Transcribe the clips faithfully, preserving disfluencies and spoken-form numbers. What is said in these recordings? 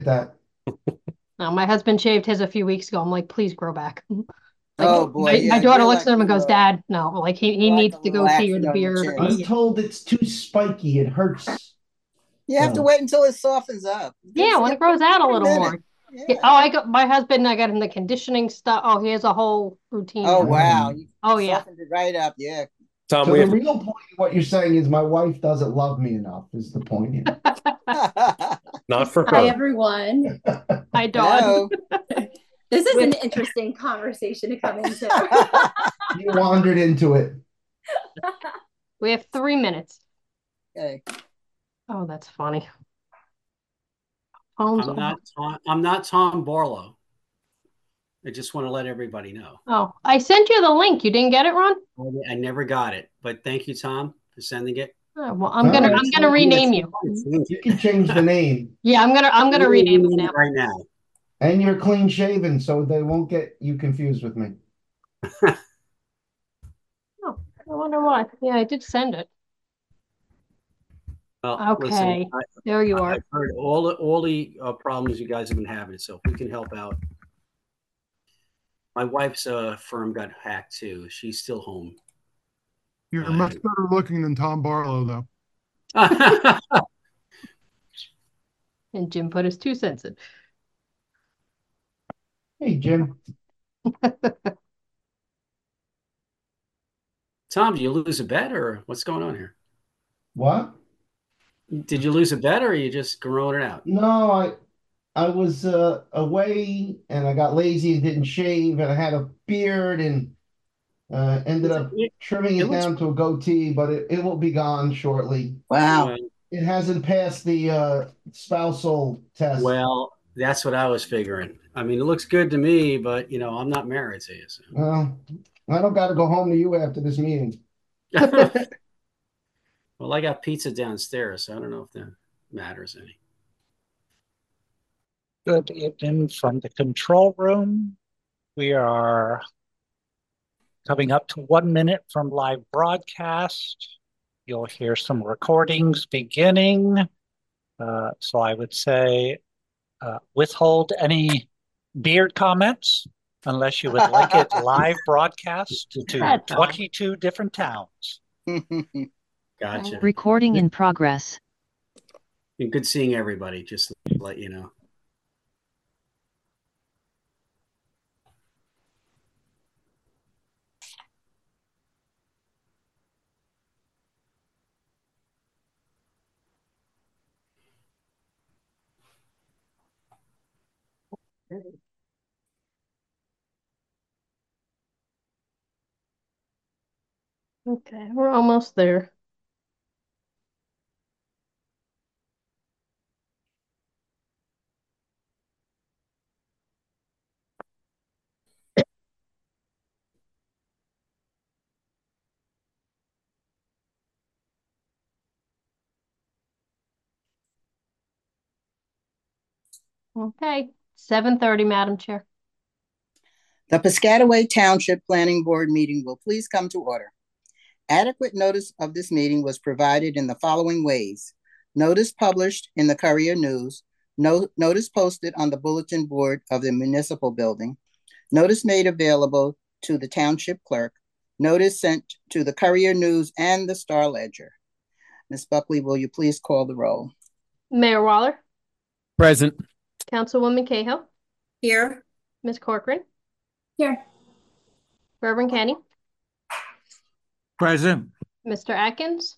that. No, my husband shaved his a few weeks ago. I'm like, please grow back. Like Oh boy, my, my yeah, daughter you're looks like at him and goes, uh, Dad, no, like he, he like a needs the little goatee or action the on the beard. Or, chin. I'm yeah. told it's too spiky. It hurts. You have to So, wait until it softens up. Yeah, Gives when give, it grows out a give it a little minute. more. Yeah, oh, Yeah. I got my husband, I got him the conditioning stuff. Oh, he has a whole routine Oh now. wow, um, you Oh yeah. softened it right up. Yeah. Tom, so we the have real point of what you're saying is my wife doesn't love me enough, is the point here. not for Hi, her. everyone. Hi, Dawn. Hello. This is With an interesting conversation to come into. You wandered into it. we have three minutes. Okay. Oh, that's funny. Phone's I'm on. not Tom, I'm not Tom Barlow. I just want to let everybody know. Oh, I sent you the link. You didn't get it, Ron? I never got it, but thank you, Tom, for sending it. Oh, well, I'm No, gonna that's I'm gonna fine. rename you. You can change the name. Yeah, I'm gonna I'm I'm gonna going to rename it rename now. it right now. And you're clean shaven, so they won't get you confused with me. Oh, I wonder why. Yeah, I did send it. Well, listen, Okay, I, there you are. I've heard all the all the uh, problems you guys have been having, so if we can help out. My wife's uh, firm got hacked too. She's still home. You're much Uh, better looking than Tom Barlow, though. And Jim put his two cents in. Hey, Jim. Tom, did you lose a bet or what's going on here? What? Did you lose a bet or are you just growing it out? No, I I was uh, away and I got lazy and didn't shave and I had a beard and uh, ended up It, trimming it it looks down to a goatee, but it, it will be gone shortly. Wow. well, It hasn't passed the uh, spousal test. well, that's what I was figuring. I mean, it looks good to me, but you know, I'm not married to you. So. Well, I don't got to go home to you after this meeting. Well, I got pizza downstairs, so I don't know if that matters any. Good evening from the control room. We are coming up to one minute from live broadcast. You'll hear some recordings beginning. Uh, so I would say uh, withhold any beard comments unless you would like it live broadcast to twenty-two different towns. Gotcha. Recording in progress. Good seeing everybody, just to let you know. Okay, we're almost there. Okay, seven thirty, Madam Chair. The Piscataway Township Planning Board meeting will please come to order. Adequate notice of this meeting was provided in the following ways. Notice published in the Courier News, no, notice posted on the bulletin board of the municipal building, notice made available to the township clerk, notice sent to the Courier News and the Star Ledger. Miz Buckley, will you please call the roll? Mayor Waller, Present. Councilwoman Cahill, Here. Miz Corcoran, Here. Reverend Kenny, Present. Mister Atkins,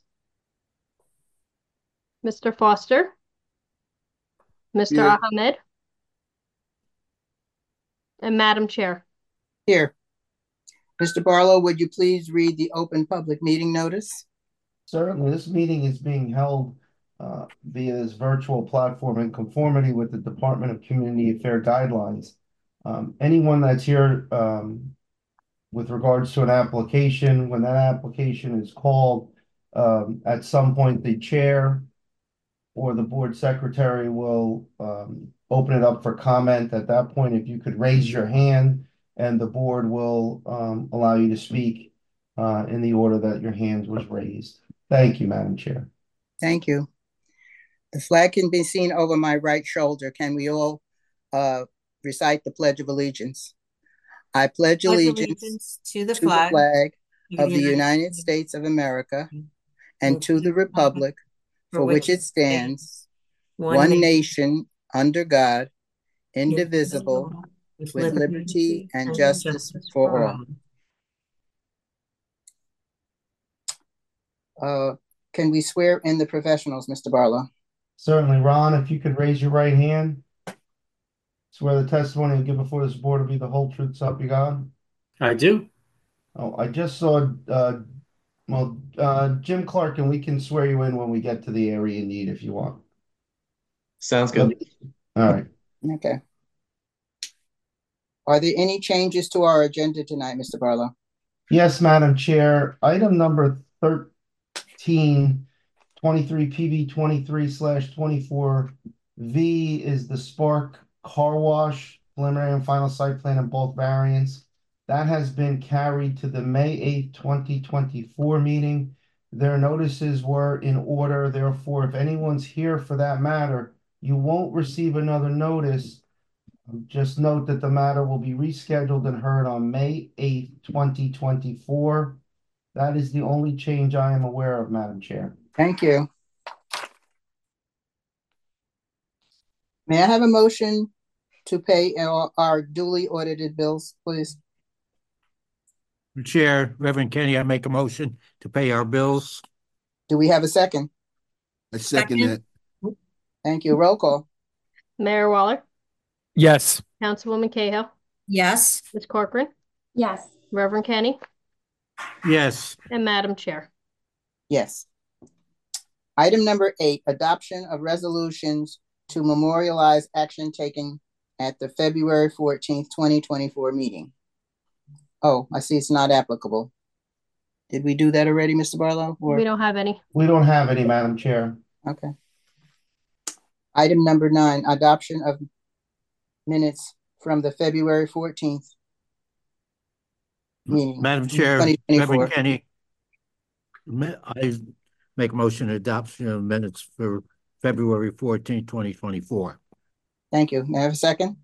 Mister Foster, Mister Here. Ahmed, and Madam Chair. Here. Mister Barlow, would you please read the open public meeting notice? Certainly, this meeting is being held uh, via this virtual platform in conformity with the Department of Community Affairs guidelines. Um, anyone that's here um, with regards to an application, when that application is called, um, at some point the chair or the board secretary will um, open it up for comment. At that point, if you could raise your hand and the board will um, allow you to speak uh, in the order that your hand was raised. Thank you, Madam Chair. Thank you. The flag can be seen over my right shoulder. Can we all uh, recite the Pledge of Allegiance? I pledge Pledge allegiance allegiance to the to the flag flag of of the United States of America and to the republic for which it stands, one nation, under God, indivisible, with liberty and justice for all. Uh, can we swear in the professionals, Mister Barlow? Certainly, Ron, if you could raise your right hand. Swear the testimony you give before this board will be the whole truth, so help you God. I do. Oh, I just saw, uh, well, uh, Jim Clark, and we can swear you in when we get to the area you need if you want. Sounds good. All right. Okay. Are there any changes to our agenda tonight, Mister Barlow? Yes, Madam Chair. Item number thirteen, twenty-three P B twenty-three slash twenty-four V is the Spark Car Wash preliminary and final site plan in both variants. That has been carried to the May eighth, twenty twenty-four meeting. Their notices were in order. Therefore, if anyone's here for that matter, you won't receive another notice. Just note that the matter will be rescheduled and heard on May eighth, twenty twenty-four. That is the only change I am aware of, Madam Chair. Thank you. May I have a motion to pay our, our duly audited bills, please? Chair, Reverend Kenny, I make a motion to pay our bills. Do we have a second? I second Second. that. Thank you. Roll call. Mayor Waller, Yes. Councilwoman Cahill, Yes. Miz Corcoran, Yes. Reverend Kenny, Yes. and Madam Chair. Yes. Item number eight, adoption of resolutions to memorialize action taken at the February fourteenth, twenty twenty-four meeting. Oh, I see it's not applicable. Did we do that already, Mister Barlow? Or- We don't have any. We don't have any, Madam Chair. Okay. Item number nine, adoption of minutes from the February fourteenth meeting. Madam Chair, twenty twenty-four. Reverend Kenny, ma- I make a motion adoption of minutes for February fourteenth, twenty twenty-four. Thank you. May I have a second?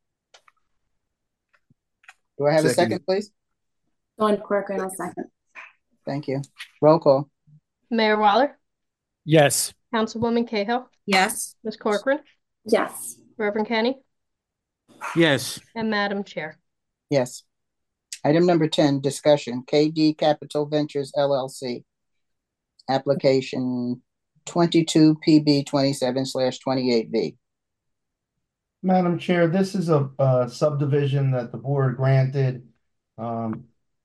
Do I have a Second. second, please? Dawn Corcoran, I'll second. Thank you. Roll call. Mayor Waller, Yes. Councilwoman Cahill, Yes. Miz Corcoran, Yes. Reverend Kenny, Yes. and Madam Chair. Yes. Item number ten, discussion, K D Capital Ventures L L C. Application twenty-two P B twenty-seven slash twenty-eight V. Madam Chair, this is a, uh subdivision that the board granted. Um,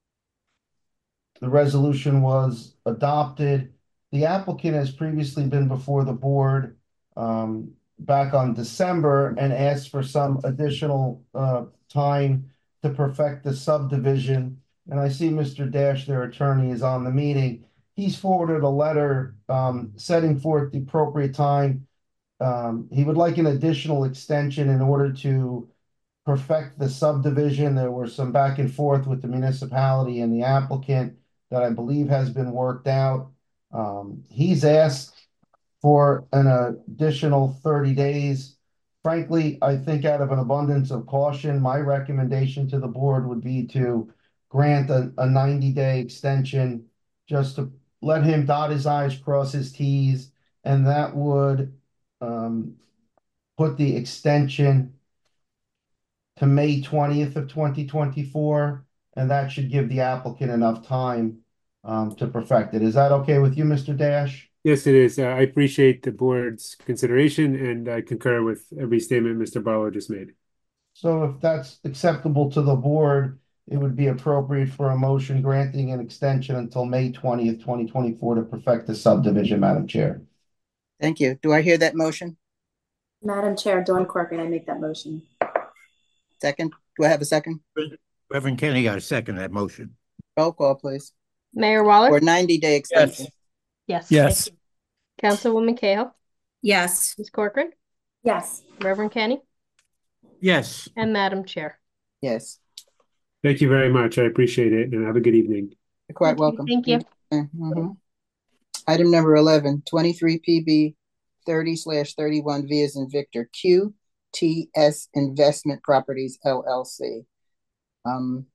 the resolution was adopted. The applicant has previously been before the board um, back on December and asked for some additional uh, time to perfect the subdivision. And I see Mister Dash, their attorney, is on the meeting. He's forwarded a letter um, setting forth the appropriate time. Um, he would like an additional extension in order to perfect the subdivision. There were some back and forth with the municipality and the applicant that I believe has been worked out. Um, he's asked for an additional thirty days. Frankly, I think out of an abundance of caution, my recommendation to the board would be to grant a, a ninety day extension just to let him dot his I's, cross his T's, and that would um, put the extension to May twentieth of twenty twenty-four, and that should give the applicant enough time um, to perfect it. Is that okay with you, Mister Dash? Yes, it is. Uh, I appreciate the board's consideration, and I concur with every statement Mister Barlow just made. So if that's acceptable to the board, it would be appropriate for a motion granting an extension until May twentieth, twenty twenty-four to perfect the subdivision, Madam Chair. Thank you. Do I hear that motion? Madam Chair, Dawn Corcoran, I make that motion. Second? Do I have a second? Reverend Kenny, I second that motion. Roll call, please. Mayor Waller, Or ninety day extension. yes. Yes. Councilwoman Cahill, Yes. Miz Corcoran, Yes. Reverend Kenny, Yes. and Madam Chair. Yes. Thank you very much. I appreciate it, and have a good evening. You're quite Thank you. welcome. Thank you. Mhm. Item number eleven, twenty-three P B thirty slash thirty-one V as in Victor, Q T S Investment Properties L L C. Um,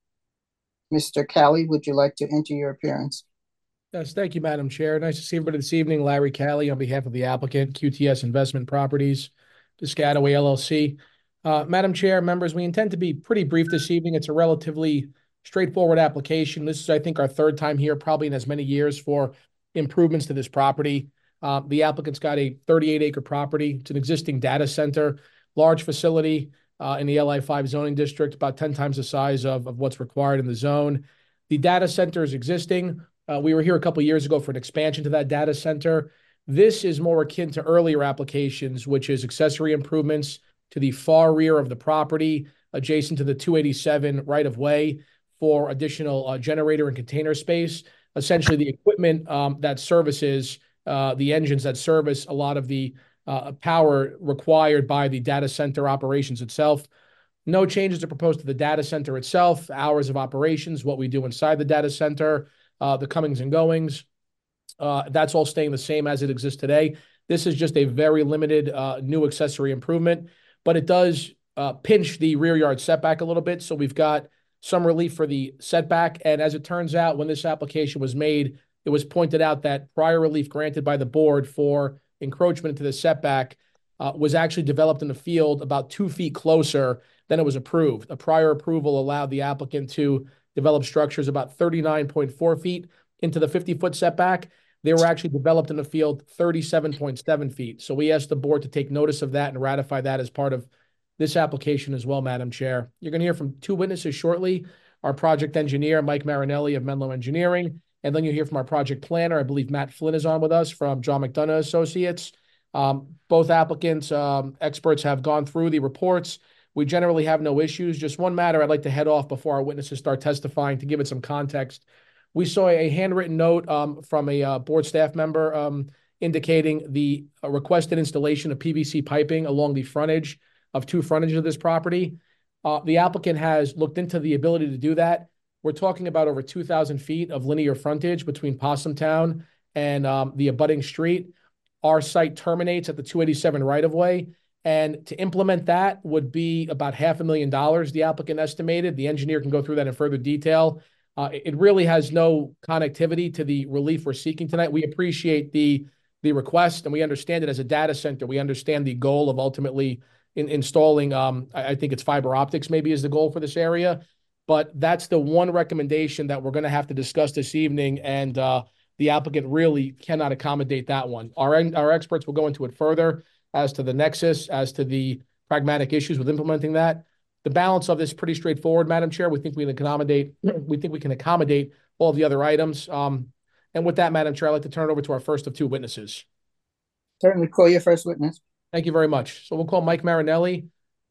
Mister Kelly, would you like to enter your appearance? Yes, thank you, Madam Chair. Nice to see everybody this evening. Larry Callie on behalf of the applicant, Q T S Investment Properties, Piscataway L L C. Uh, Madam Chair, members, we intend to be pretty brief this evening. It's a relatively straightforward application. This is, I think, our third time here, probably in as many years, for improvements to this property. Uh, the applicant's got a thirty-eight acre property. It's an existing data center, large facility uh, in the L I five zoning district, about ten times the size of, of what's required in the zone. The data center is existing. Uh, we were here a couple of years ago for an expansion to that data center. This is more akin to earlier applications, which is accessory improvements to the far rear of the property, adjacent to the two eighty-seven right-of-way for additional uh, generator and container space. Essentially, the equipment um, that services uh, the engines that service a lot of the uh, power required by the data center operations itself. No changes are proposed to the data center itself, hours of operations, what we do inside the data center, uh, the comings and goings. Uh, that's all staying the same as it exists today. This is just a very limited uh, new accessory improvement, but it does uh, pinch the rear yard setback a little bit. So we've got some relief for the setback. And as it turns out, when this application was made, it was pointed out that prior relief granted by the board for encroachment into the setback uh, was actually developed in the field about two feet closer than it was approved. A prior approval allowed the applicant to develop structures about thirty-nine point four feet into the fifty foot setback. They were actually developed in the field thirty-seven point seven feet. So we asked the board to take notice of that and ratify that as part of this application as well, Madam Chair. You're going to hear from two witnesses shortly, our project engineer, Mike Marinelli of Menlo Engineering, and then you'll hear from our project planner. I believe Matt Flynn is on with us from John McDonough Associates. Um, both applicants, um, experts have gone through the reports. We generally have no issues. Just one matter I'd like to head off before our witnesses start testifying to give it some context. We saw a handwritten note um, from a uh, board staff member um, indicating the uh, requested installation of P V C piping along the frontage of two frontages of this property. Uh, the applicant has looked into the ability to do that. We're talking about over two thousand feet of linear frontage between Possum Town and um, the abutting street. Our site terminates at the two eighty-seven right-of-way, and to implement that would be about half a million dollars, the applicant estimated. The engineer can go through that in further detail. Uh, it really has no connectivity to the relief we're seeking tonight. We appreciate the, the request, and we understand it as a data center. We understand the goal of ultimately in, installing, um, I, I think it's fiber optics maybe is the goal for this area. But that's the one recommendation that we're going to have to discuss this evening, and uh, the applicant really cannot accommodate that one. Our, our experts will go into it further as to the nexus, as to the pragmatic issues with implementing that. The balance of this is pretty straightforward, Madam Chair. We think we can accommodate, we think we can accommodate all of the other items. Um, and with that, Madam Chair, I'd like to turn it over to our first of two witnesses. Certainly, call your first witness. Thank you very much. So we'll call Mike Marinelli,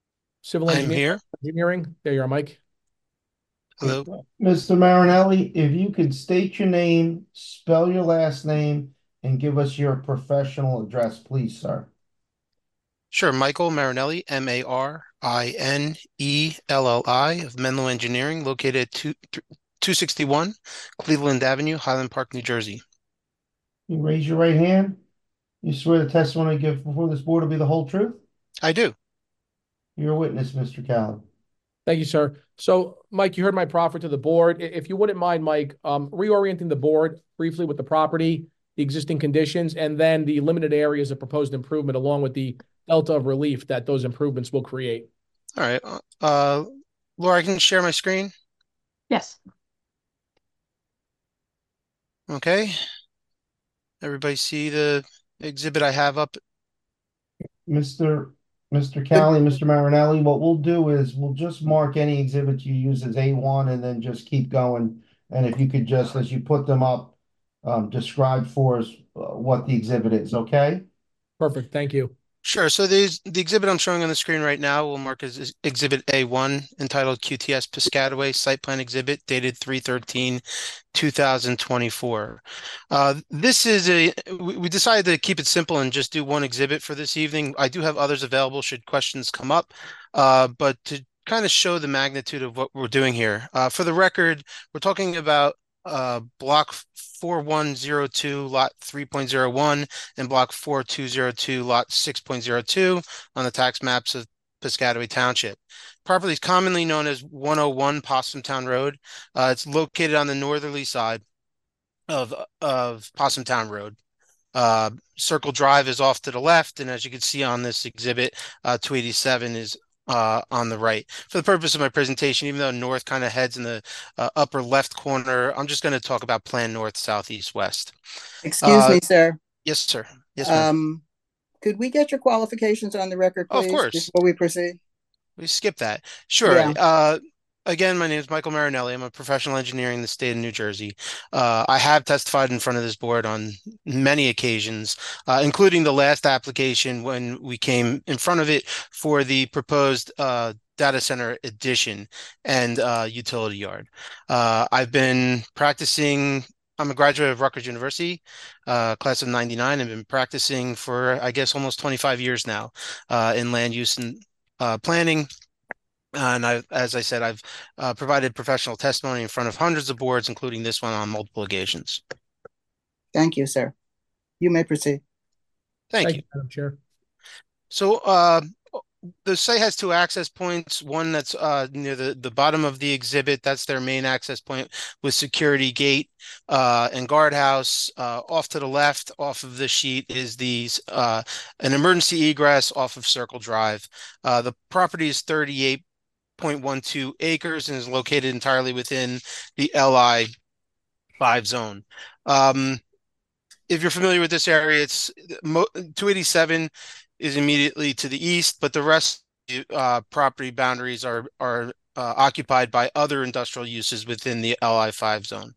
civil engineer, I'm here. engineering. There you are, Mike. Hello. Mister Marinelli, if you could state your name, spell your last name, and give us your professional address, please, sir. Sure. Michael Marinelli, M A R I N E L L I of Menlo Engineering, located at two sixty-one Cleveland Avenue, Highland Park, New Jersey. You raise your right hand. You swear the testimony you give before this board will be the whole truth? I do. You're a witness, Mister Callen. Thank you, sir. So, Mike, you heard my proffer to the board. If you wouldn't mind, Mike, um, reorienting the board briefly with the property, the existing conditions, and then the limited areas of proposed improvement along with the delta of relief that those improvements will create. All right. Uh, Laura, I can share my screen. Yes. Okay. Everybody see the exhibit I have up? Mister Mister Callen, Mister Marinelli, what we'll do is we'll just mark any exhibit you use as A one and then just keep going. And if you could just, as you put them up, um, describe for us uh, what the exhibit is, okay? Perfect. Thank you. Sure. So the, the exhibit I'm showing on the screen right now will mark as Exhibit A one, entitled Q T S Piscataway Site Plan Exhibit, dated three thirteen two thousand twenty-four. Uh, this is a, we, we decided to keep it simple and just do one exhibit for this evening. I do have others available should questions come up, uh, but to kind of show the magnitude of what we're doing here. Uh, for the record, we're talking about uh, block four one zero two, lot three point zero one, and block four two zero two, lot six point zero two on the tax maps of Piscataway Township. Property is commonly known as one oh one Possum Town Road. Uh, it's located on the northerly side of, of Possum Town Road. Uh, Circle Drive is off to the left, and as you can see on this exhibit, uh, two eighty-seven is uh, on the right. For the purpose of my presentation, even though north kind of heads in the uh, upper left corner, I'm just going to talk about plan north, south, east, west. Excuse Uh, me, sir. Yes, sir. Yes, ma'am. Um, could we get your qualifications on the record, Oh, of please, course. before we proceed? We skip that. Sure. Yeah. Uh, again, my name is Michael Marinelli. I'm a professional engineer in the state of New Jersey. Uh, I have testified in front of this board on many occasions, uh, including the last application when we came in front of it for the proposed uh, data center addition and uh, utility yard. Uh, I've been practicing. I'm a graduate of Rutgers University, uh, class of ninety-nine. I've been practicing for, I guess, almost twenty-five years now uh, in land use and uh, planning. Uh, and I, as I said, I've uh, provided professional testimony in front of hundreds of boards, including this one on multiple occasions. Thank you, sir. You may proceed. Thank, Thank you. you, Madam Chair. So uh, the site has two access points. One that's uh, near the, the bottom of the exhibit. That's their main access point with security gate uh, and guardhouse. Uh, off to the left, off of the sheet, is the uh, an emergency egress off of Circle Drive. Uh, the property is thirty-eight point one two acres and is located entirely within the L I five zone. Um, if you're familiar with this area, it's two eighty-seven is immediately to the east, but the rest of the uh, property boundaries are are uh, occupied by other industrial uses within the L I five zone.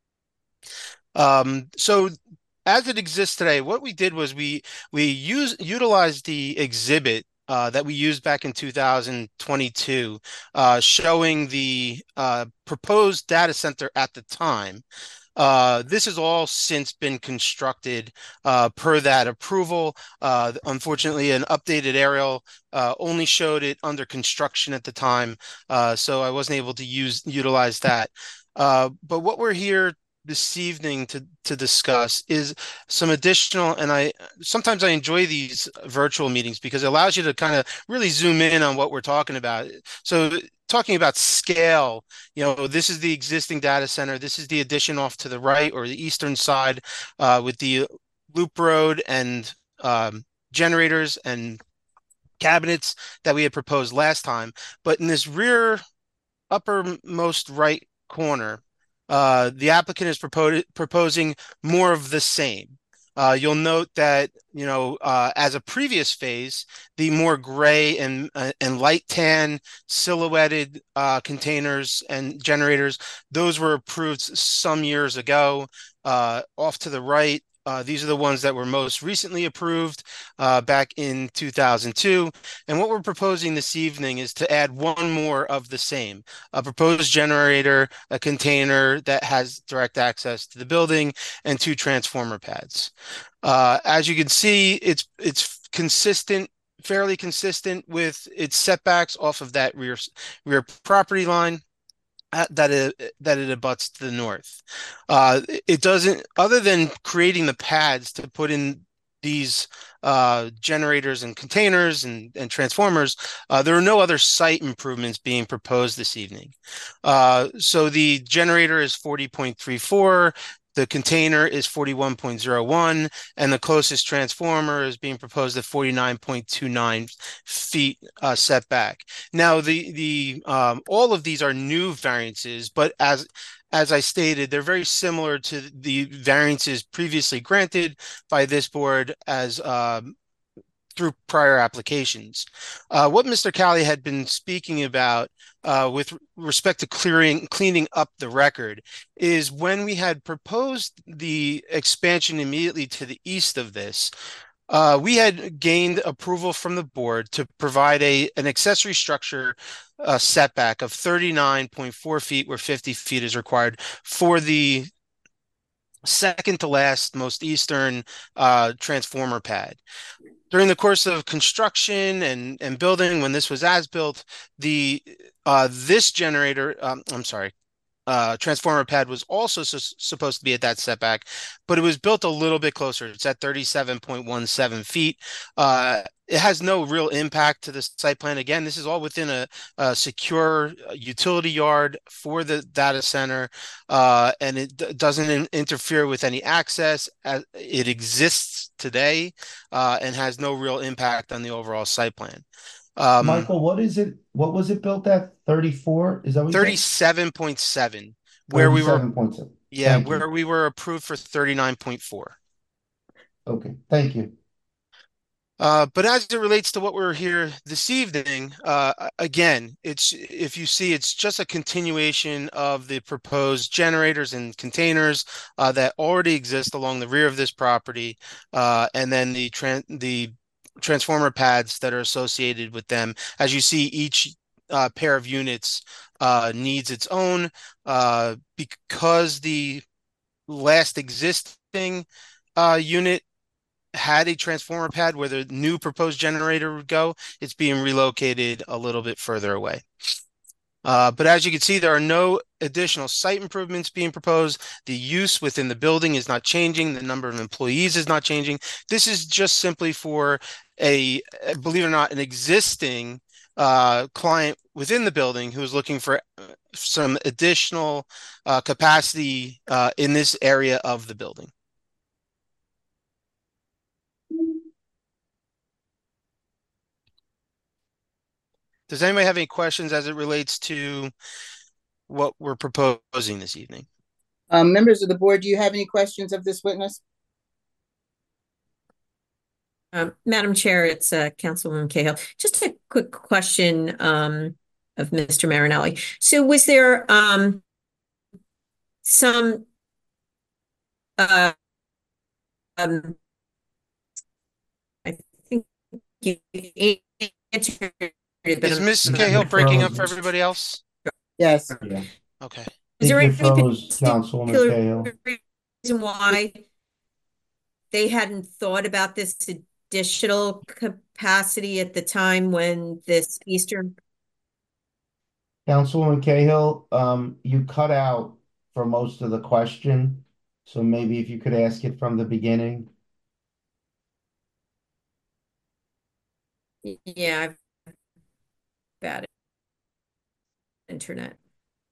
Um, so as it exists today, what we did was we we use utilized the exhibit Uh, that we used back in two thousand twenty-two, uh, showing the uh, proposed data center at the time. Uh, this has all since been constructed uh, per that approval. Uh, unfortunately, an updated aerial uh, only showed it under construction at the time, uh, so I wasn't able to use utilize that. Uh, but what we're here this evening to to discuss is some additional, and I sometimes I enjoy these virtual meetings because it allows you to kind of really zoom in on what we're talking about. So talking about scale, you know, this is the existing data center. This is the addition off to the right or the eastern side uh, with the loop road and um, generators and cabinets that we had proposed last time. But in this rear uppermost right corner, Uh, the applicant is propo proposing more of the same. Uh, you'll note that, you know, uh, as a previous phase, the more gray and uh, and light tan silhouetted uh, containers and generators, those were approved some years ago. Uh, off to the right, uh, these are the ones that were most recently approved uh, back in two thousand two. And what we're proposing this evening is to add one more of the same, a proposed generator, a container that has direct access to the building, and two transformer pads. Uh, as you can see, it's it's consistent, fairly consistent with its setbacks off of that rear rear property line that it that it abuts to the north. Uh, it doesn't, other than creating the pads to put in these uh, generators and containers and, and transformers, uh, there are no other site improvements being proposed this evening. Uh, so the generator is forty point three four. The container is forty-one point zero one, and the closest transformer is being proposed at forty-nine point two nine feet uh, setback. Now, the the um, all of these are new variances, but as as I stated, they're very similar to the variances previously granted by this board as um, through prior applications. Uh, what Mister Cali had been speaking about uh, with respect to clearing, cleaning up the record is when we had proposed the expansion immediately to the east of this, uh, we had gained approval from the board to provide a an accessory structure uh, setback of thirty-nine point four feet where fifty feet is required for the second to last most eastern uh, transformer pad. During the course of construction and, and building, when this was as built, the uh, this generator, um, I'm sorry, uh, transformer pad was also s- supposed to be at that setback, but it was built a little bit closer. It's at thirty-seven point one seven feet. Uh, it has no real impact to the site plan. Again, this is all within a, a secure utility yard for the data center, uh, and it d- doesn't in- interfere with any access. As it exists today, uh, and has no real impact on the overall site plan. Um, Michael, what is it? What was it built at? thirty-four? Is that what you said? thirty-seven point seven, where we were, thirty-seven point seven. yeah, Thank where you. we were approved for thirty-nine point four. Okay, thank you. Uh, but as it relates to what we're here this evening, uh, again, it's if you see, it's just a continuation of the proposed generators and containers uh, that already exist along the rear of this property, uh, and then the tran the transformer pads that are associated with them. As you see, each uh, pair of units uh, needs its own, uh, because the last existing uh, unit had a transformer pad where the new proposed generator would go. It's being relocated a little bit further away. Uh, but as you can see, there are no additional site improvements being proposed. The use within the building is not changing. The number of employees is not changing. This is just simply for a, believe it or not, an existing uh, client within the building who is looking for some additional uh, capacity uh, in this area of the building. Does anybody have any questions as it relates to what we're proposing this evening? Um, members of the board, do you have any questions of this witness? Um, Madam Chair, it's uh, Councilwoman Cahill. Just a quick question um, of Mister Marinelli. So was there um, some uh, um, I think you answered it, but Is I'm Miz not- Cahill breaking up for everybody else? Yes. Yeah. Okay. Is there Think any it froze, Councilwoman particular Cahill. reason why they hadn't thought about this additional capacity at the time when this Eastern? Councilwoman Cahill, um, you cut out for most of the question, so maybe if you could ask it from the beginning. Yeah, I've bad internet.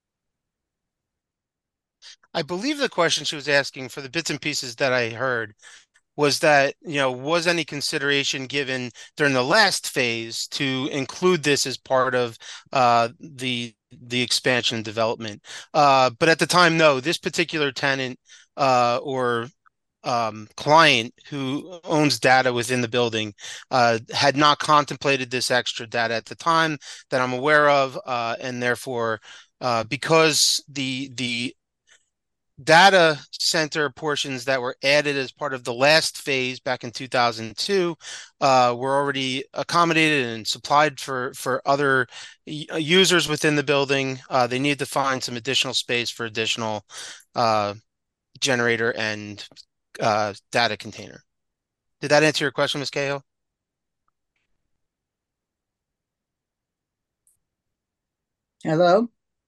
I believe the question she was asking, for the bits and pieces that I heard, was that, you know, was any consideration given during the last phase to include this as part of uh, the the expansion and development? Uh, but at the time, no, this particular tenant uh, or um, client who owns data within the building uh, had not contemplated this extra data at the time that I'm aware of, uh, and therefore, uh, because the the data center portions that were added as part of the last phase back in two thousand two uh, were already accommodated and supplied for for other users within the building. Uh, they needed to find some additional space for additional uh, generator and uh, data container. Did that answer your question, Miz Cahill? Hello?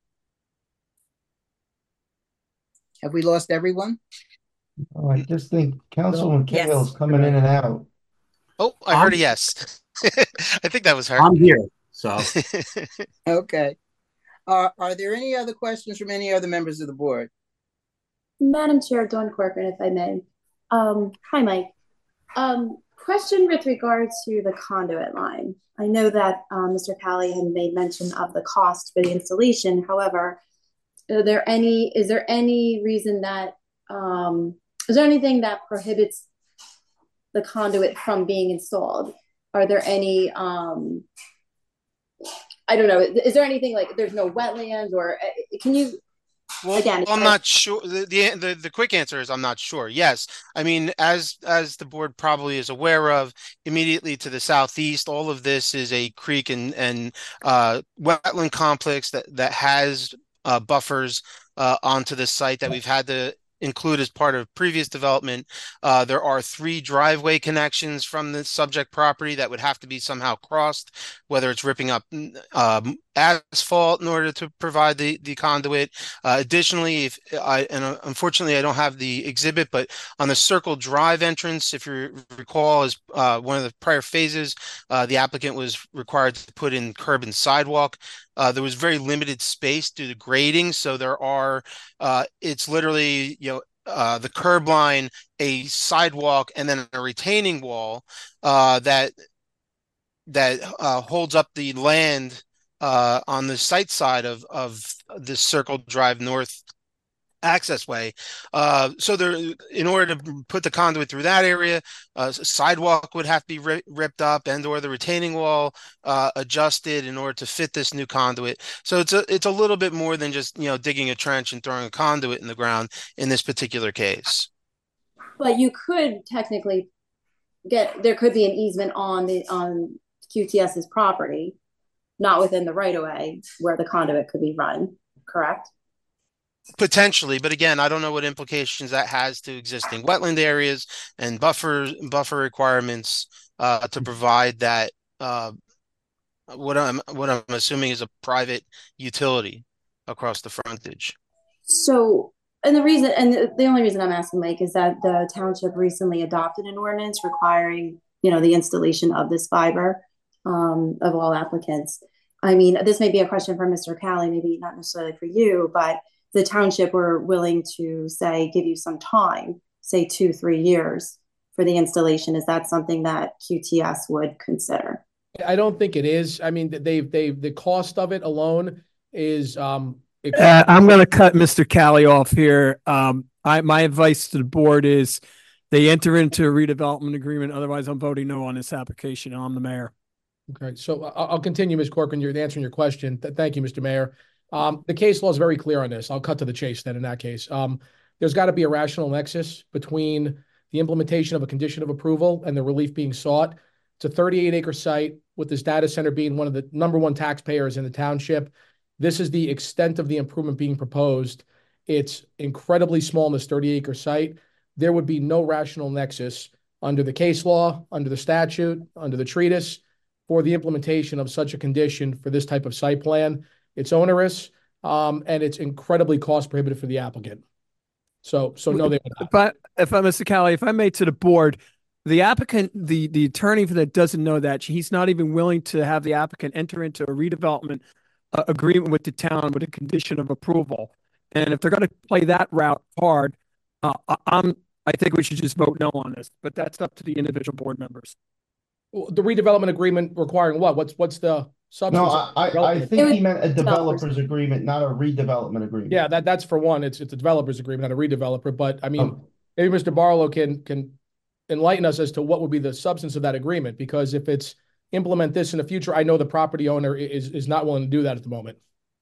Have we lost everyone? Oh, I just think Councilwoman Yes. Cahill is coming in and out. Oh, I heard a yes. I think that was her. I'm here, so. Okay. Uh, are there any other questions from any other members of the board? Madam Chair, Dawn Corcoran, if I may. Um, hi, Mike. Um, question with regard to the conduit line. I know that um, Mister Callie had made mention of the cost for the installation. However, are there any, is there any reason that, um, is there anything that prohibits the conduit from being installed? Are there any, um, I don't know, is there anything like, there's no wetlands or uh, can you, Well, again, I'm I- not sure. The, the the the quick answer is I'm not sure. Yes, I mean, as as the board probably is aware of, immediately to the southeast, all of this is a creek and and uh, wetland complex that that has uh, buffers uh, onto the site that we've had to include as part of previous development. Uh, there are three driveway connections from the subject property that would have to be somehow crossed, whether it's ripping up um, asphalt in order to provide the, the conduit. Uh, additionally, if I, and uh, unfortunately I don't have the exhibit, but on the Circle Drive entrance, if you recall, as uh, one of the prior phases, uh, the applicant was required to put in curb and sidewalk. Uh, there was very limited space due to grading, so there are, uh, it's literally, you know, uh, the curb line, a sidewalk, and then a retaining wall uh, that that uh, holds up the land uh, on the site side of of the Circle Drive North accessway. Uh, so there, in order to put the conduit through that area, uh, sidewalk would have to be ri ripped up, and or the retaining wall uh, adjusted in order to fit this new conduit. So it's a it's a little bit more than just, you know, digging a trench and throwing a conduit in the ground in this particular case. But you could technically get, there could be an easement on the on QTS's property, not within the right of way where the conduit could be run, correct? Potentially, but again, I don't know what implications that has to existing wetland areas and buffer buffer requirements uh, to provide that. Uh, what I'm what I'm assuming is a private utility across the frontage. So, and the reason, and the, the only reason I'm asking, Mike, is that the township recently adopted an ordinance requiring, you know, the installation of this fiber um, of all applicants. I mean, this may be a question for Mister Callie, maybe not necessarily for you, but the township were willing to say, give you some time, say two, three years for the installation. Is that something that Q T S would consider? I don't think it is. I mean, they've, they've, the cost of it alone is, um, uh, I'm going to cut Mister Callie off here. Um, I, my advice to the board is they enter into a redevelopment agreement. Otherwise, I'm voting no on this application, and I'm the mayor. Okay. So I'll, I'll continue, Miz Corcoran. You're answering your question. Th thank you, Mister Mayor. Um, the case law is very clear on this. I'll cut to the chase then in that case. Um, there's got to be a rational nexus between the implementation of a condition of approval and the relief being sought. It's a thirty-eight acre site with this data center being one of the number one taxpayers in the township. This is the extent of the improvement being proposed. It's incredibly small in this thirty acre site. There would be no rational nexus under the case law, under the statute, under the treatise for the implementation of such a condition for this type of site plan. It's onerous, um, and it's incredibly cost prohibitive for the applicant. So, so no, they would not. But if I, Mister Callie, if I made to the board, the applicant, the, the attorney for that doesn't know that. He's not even willing to have the applicant enter into a redevelopment uh, agreement with the town with a condition of approval. And if they're going to play that route hard, uh, I, I'm, I think we should just vote no on this, but that's up to the individual board members. Well, the redevelopment agreement requiring what? What's, what's the substance? No, I, I, I think he meant a developer's agreement, not a redevelopment agreement. Yeah, that, that's for one. It's, it's a developer's agreement, not a redeveloper. But I mean, Oh. maybe Mister Barlow can, can enlighten us as to what would be the substance of that agreement, because if it's implement this in the future, I know the property owner is, is not willing to do that at the moment.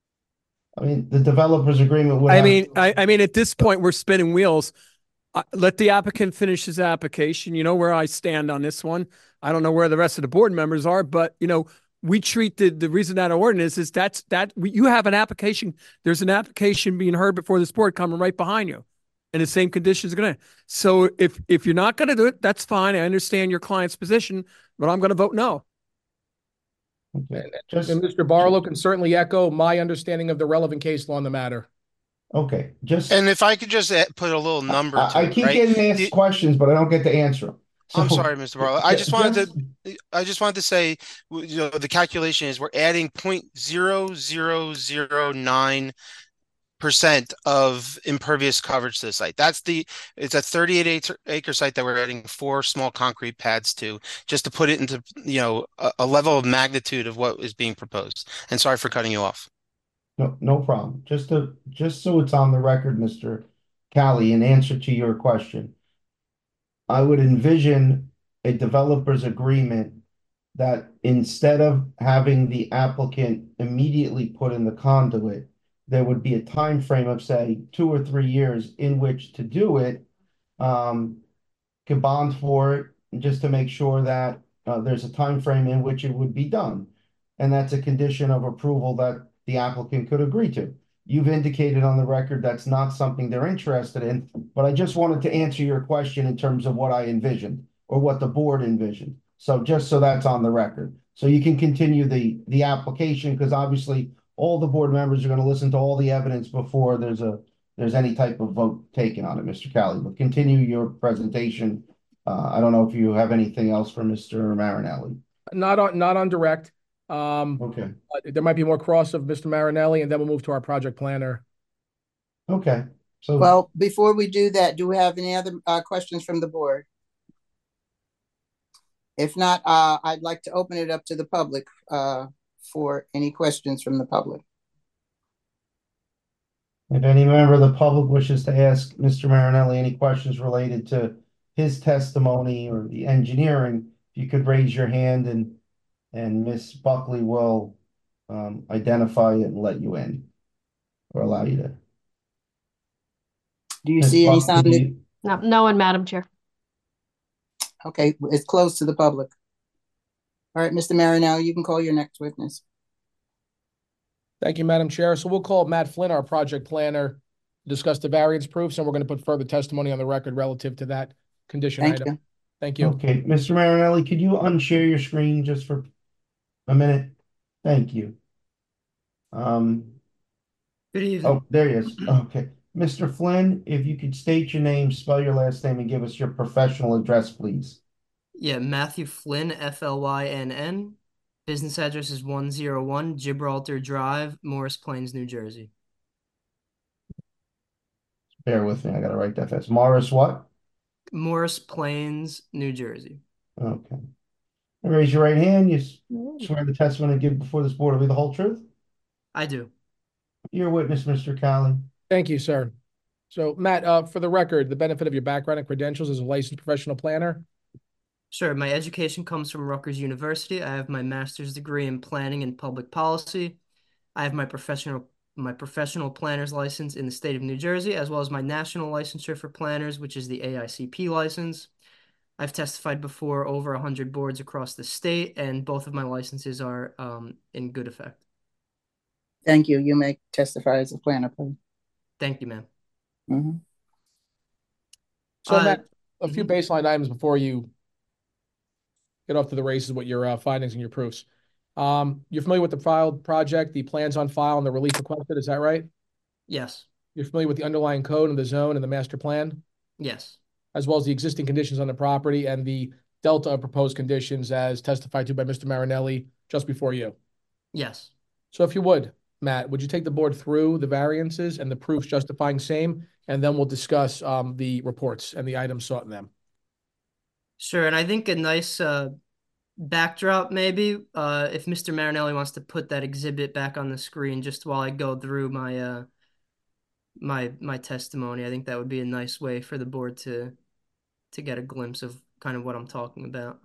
I mean, the developer's agreement would I have- mean, I, I mean, at this point, we're spinning wheels. Uh, let the applicant finish his application. You know where I stand on this one. I don't know where the rest of the board members are, but you know, we treat the, the reason that ordinance is that's that we, you have an application. There's an application being heard before this board coming right behind you, and the same conditions are going to. So if if you're not going to do it, that's fine. I understand your client's position, but I'm going to vote no. Okay. Just, And Mister Barlow can certainly echo my understanding of the relevant case law on the matter. okay, just. And if I could just add- put a little number I, to I it, keep right? getting asked The- questions, but I don't get to answer them. I'm So- sorry, Mister Barlow. I just wanted Just- to, I just wanted to say, you know, the calculation is we're adding point zero zero zero nine percent of impervious coverage to the site. That's the, it's a thirty-eight acre, acre site that we're adding four small concrete pads to, just to put it into, you know, a, a level of magnitude of what is being proposed. And sorry for cutting you off. No, no problem. Just to, just so it's on the record, Mister Callie, in answer to your question, I would envision a developer's agreement that instead of having the applicant immediately put in the conduit, there would be a time frame of, say, two or three years in which to do it, um, can bond for it, just to make sure that uh, there's a time frame in which it would be done. And that's a condition of approval that the applicant could agree to. you've indicated on the record that's not something they're interested in, but I just wanted to answer your question in terms of what I envisioned or what the board envisioned. So just so that's on the record. So you can continue the, the application because obviously all the board members are going to listen to all the evidence before there's a, there's any type of vote taken on it, Mister Cali, but continue your presentation. Uh, I don't know if you have anything else for Mister Marinelli. Not on, not on direct. Um, Okay. uh, there might be more cross of Mister Marinelli, and then we'll move to our project planner. Okay. So, Well, before we do that, do we have any other uh, questions from the board? If not, uh, I'd like to open it up to the public uh, for any questions from the public. if any member of the public wishes to ask Mister Marinelli any questions related to his testimony or the engineering, you could raise your hand and and Miss Buckley will um, identify it and let you in or allow you to. Do you Miss see any Buckley, sign do that? you- No, no one, Madam Chair. Okay, it's closed to the public. All right, Mister Marinelli, you can call your next witness. Thank you, Madam Chair. So we'll call Matt Flynn, our project planner, to discuss the variance proofs, and we're going to put further testimony on the record relative to that condition Thank item. you. Thank you. Okay, Mister Marinelli, could you unshare your screen just for a minute? Thank you. Um, Good evening. oh, there he is. Okay. Mister Flynn, if you could state your name, spell your last name, and give us your professional address, please. Yeah, Matthew Flynn, F L Y N N. Business address is one oh one Gibraltar Drive, Morris Plains, New Jersey. Bear with me, I gotta write that fast. Morris what? Morris Plains, New Jersey. Okay. Raise your right hand. You swear the testimony you give before this board will be the whole truth? I do. Your witness, Mister Cali. Thank you, sir. So, Matt, uh, for the record, the benefit of your background and credentials as a licensed professional planner. Sure, my education comes from Rutgers University. I have my master's degree in planning and public policy. I have my professional my professional planner's license in the state of New Jersey, as well as my national licensure for planners, which is the A I C P license. I've testified before over one hundred boards across the state, and both of my licenses are um, in good effect. Thank you. You may testify as a planner, please. Thank you, ma'am. Mm-hmm. So, Uh, Matt, a few baseline items before you get off to the races with your uh, findings and your proofs. Um, you're familiar with the filed project, the plans on file, and the relief requested, is that right? Yes. You're familiar with the underlying code and the zone and the master plan, Yes. as well as the existing conditions on the property and the delta of proposed conditions as testified to by Mister Marinelli just before you. Yes. So if you would, Matt, would you take the board through the variances and the proofs justifying same, and then we'll discuss um, the reports and the items sought in them. Sure, and I think a nice uh, backdrop maybe, uh, if Mister Marinelli wants to put that exhibit back on the screen just while I go through my uh, my my testimony. I think that would be a nice way for the board to to get a glimpse of kind of what I'm talking about.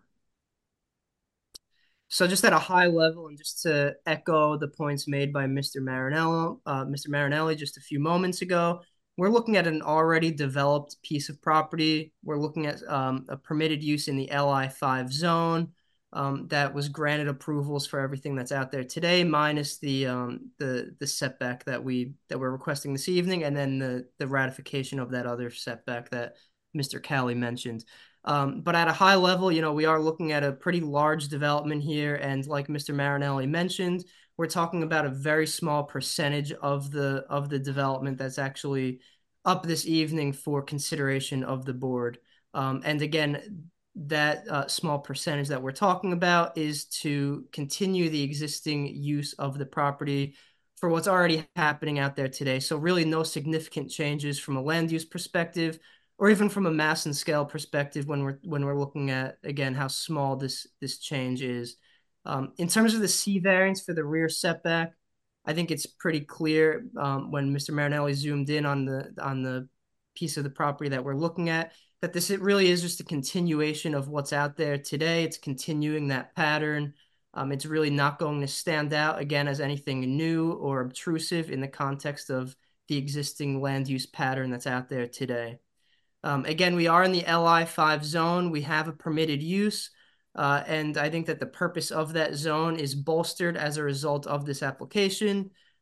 So just at a high level, and just to echo the points made by Mister Marinelli, uh, Mister Marinelli just a few moments ago, we're looking at an already developed piece of property. We're looking at um, a permitted use in the L I five zone um, that was granted approvals for everything that's out there today, minus the um, the the setback that we that we're requesting this evening, and then the the ratification of that other setback that Mister Cali mentioned. Um, but at a high level, you know, we are looking at a pretty large development here. And like Mister Marinelli mentioned, we're talking about a very small percentage of the of the development that's actually up this evening for consideration of the board. Um, and again, that uh, small percentage that we're talking about is to continue the existing use of the property for what's already happening out there today. So really no significant changes from a land use perspective, or even from a mass and scale perspective when we're when we're looking at, again, how small this this change is. Um, in terms of the C variance for the rear setback, I think it's pretty clear um, when Mister Marinelli zoomed in on the on the piece of the property that we're looking at, that this it really is just a continuation of what's out there today. It's continuing that pattern. Um, it's really not going to stand out, again, as anything new or obtrusive in the context of the existing land use pattern that's out there today. Um, again, we are in the L I five zone. We have a permitted use, uh, and I think that the purpose of that zone is bolstered as a result of this application.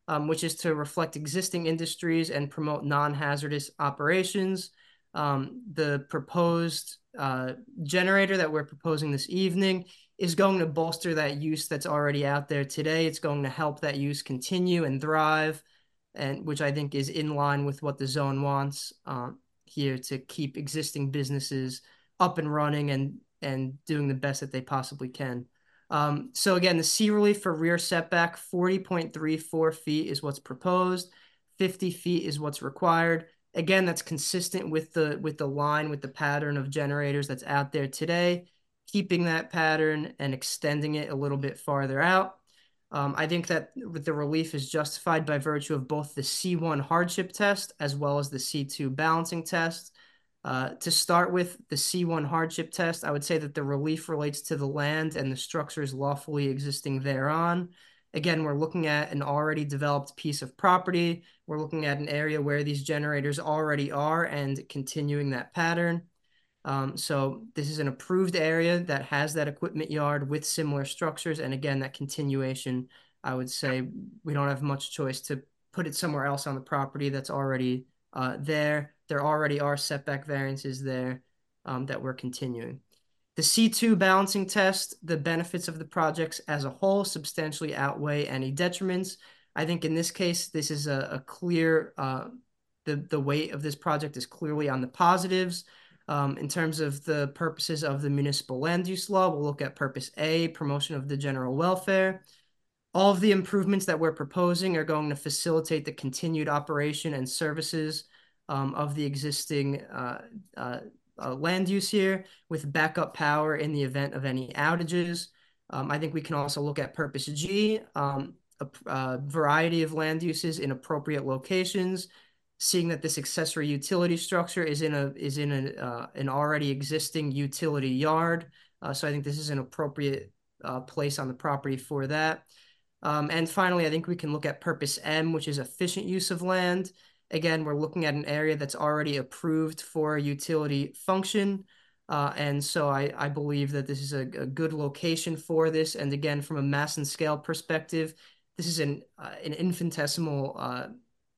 um, which is to reflect existing industries and promote non-hazardous operations. Um, the proposed uh, generator that we're proposing this evening is going to bolster that use that's already out there today. It's going to help that use continue and thrive, and which I think is in line with what the zone wants um, here to keep existing businesses up and running and and doing the best that they possibly can. Um, so again, the C relief for rear setback, forty point three four feet is what's proposed, fifty feet is what's required. Again, that's consistent with the with the line, with the pattern of generators that's out there today, keeping that pattern and extending it a little bit farther out. Um, I think that the relief is justified by virtue of both the C one hardship test as well as the C two balancing test. Uh, to start with the C one hardship test, I would say that the relief relates to the land and the structures lawfully existing thereon. Again, we're looking at an already developed piece of property. We're looking at an area where these generators already are and continuing that pattern. Um, so this is an approved area that has that equipment yard with similar structures. And again, that continuation, I would say we don't have much choice to put it somewhere else on the property that's already uh, there. There already are setback variances there um, that we're continuing. The C two balancing test, the benefits of the projects as a whole substantially outweigh any detriments. I think in this case, this is a, a clear, uh, the, the weight of this project is clearly on the positives. Um, in terms of the purposes of the municipal land use law, we'll look at purpose A, promotion of the general welfare. All of the improvements that we're proposing are going to facilitate the continued operation and services um, of the existing uh, uh, uh, land use here with backup power in the event of any outages. Um, I think we can also look at purpose G, um, a, a variety of land uses in appropriate locations, seeing that this accessory utility structure is in a is in a, uh, an already existing utility yard. Uh, so I think this is an appropriate uh, place on the property for that. Um, and finally, I think we can look at purpose M, which is efficient use of land. Again, we're looking at an area that's already approved for a utility function. Uh, and so I, I believe that this is a, a good location for this. And again, from a mass and scale perspective, this is an, uh, an infinitesimal, uh,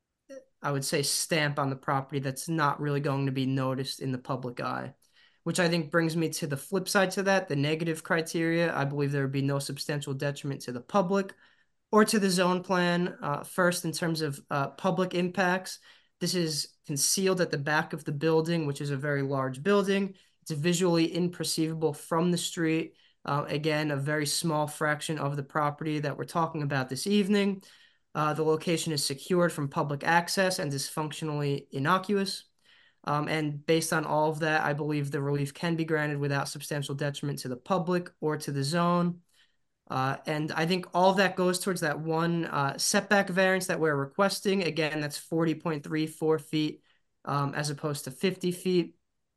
I would say, stamp on the property that's not really going to be noticed in the public eye, which I think brings me to the flip side to that, the negative criteria. I believe there would be no substantial detriment to the public or to the zone plan. Uh, first, in terms of uh, public impacts, this is concealed at the back of the building, which is a very large building. It's visually imperceivable from the street. Uh, again, a very small fraction of the property that we're talking about this evening. Uh, the location is secured from public access and is functionally innocuous. Um, and based on all of that, I believe the relief can be granted without substantial detriment to the public or to the zone. Uh, and I think all of that goes towards that one uh, setback variance that we're requesting. Again, that's forty point three four feet um, as opposed to fifty feet.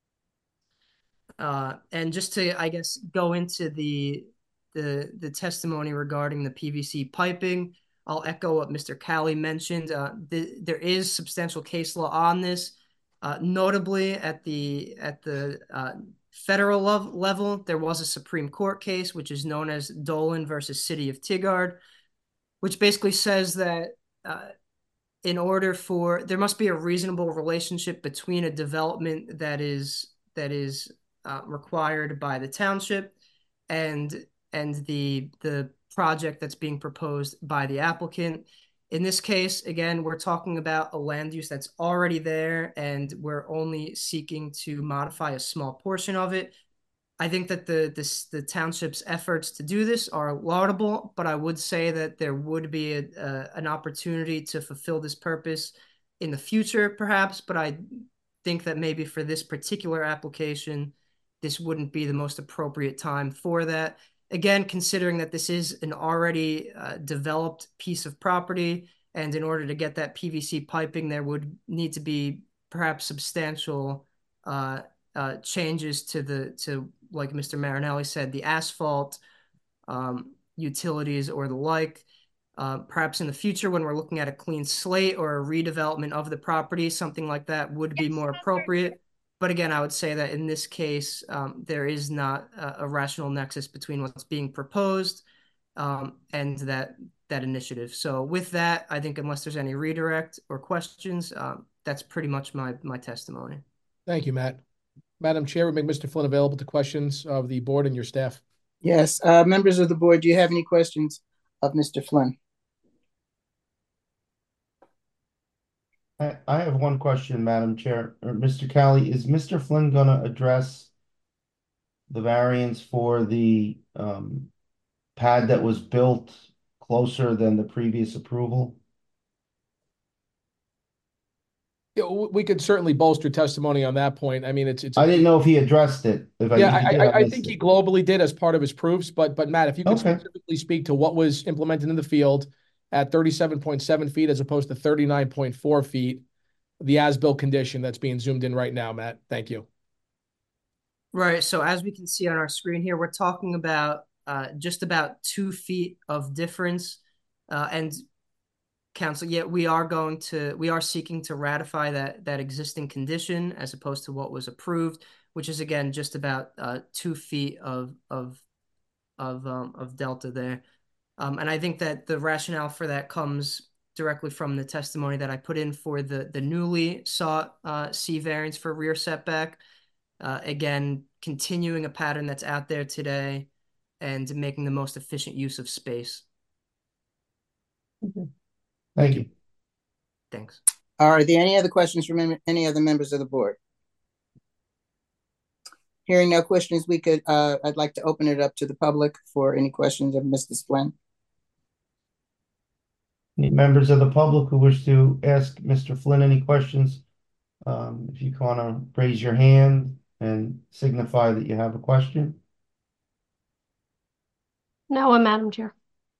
Uh, and just to, I guess, go into the, the, the testimony regarding the P V C piping, I'll echo what Mister Calley mentioned. Uh, the, there is substantial case law on this. Uh, notably, at the at the uh, federal level, there was a Supreme Court case, which is known as Dolan versus City of Tigard, which basically says that uh, in order for there must be a reasonable relationship between a development that is that is uh, required by the township and and the the project that's being proposed by the applicant. In this case, again, we're talking about a land use that's already there, and we're only seeking to modify a small portion of it. I think that the this, the township's efforts to do this are laudable, but I would say that there would be a, a, an opportunity to fulfill this purpose in the future, perhaps, but I think that maybe for this particular application, this wouldn't be the most appropriate time for that. Again, considering that this is an already uh, developed piece of property, and in order to get that P V C piping, there would need to be perhaps substantial uh, uh, changes to the, to, like Mister Marinelli said, the asphalt, um, utilities or the like. Uh, perhaps in the future, when we're looking at a clean slate or a redevelopment of the property, something like that would be more appropriate. But again, I would say that in this case, um, there is not a, a rational nexus between what's being proposed um, and that that initiative. So with that, I think unless there's any redirect or questions, um, that's pretty much my my testimony. Thank you, Matt. Madam Chair, we make Mister Flynn available to questions of the board and your staff. Yes, uh, members of the board, do you have any questions of Mister Flynn? I, I have one question, Madam Chair, or Mister Kelly. Is Mister Flynn gonna address the variance for the um pad that was built closer than the previous approval? Yeah, w- we could certainly bolster testimony on that point. I mean, it's it's. I didn't know if he addressed it. If I, Yeah, if he did, I, I, I I missed think it. he globally did as part of his proofs, but, but Matt, if you could Okay. specifically speak to what was implemented in the field at thirty-seven point seven feet as opposed to thirty-nine point four feet, the as-built condition that's being zoomed in right now, Matt. Thank you. Right. So as we can see on our screen here, we're talking about uh, just about two feet of difference. Uh, and council, yet we are going to, we are seeking to ratify that, that existing condition as opposed to what was approved, which is again, just about uh, two feet of, of, of, um, of delta there. Um, and I think that the rationale for that comes directly from the testimony that I put in for the, the newly sought uh, C variance for rear setback. Uh, again, continuing a pattern that's out there today and making the most efficient use of space. Okay. Thank you. Thanks. Are there any other questions from any- any other members of the board? Hearing no questions, we could, uh, I'd like to open it up to the public for any questions of Mister Flynn. Any members of the public who wish to ask Mister Flynn any questions? Um, if you want to raise your hand and signify that you have a question. No, Madam Chair.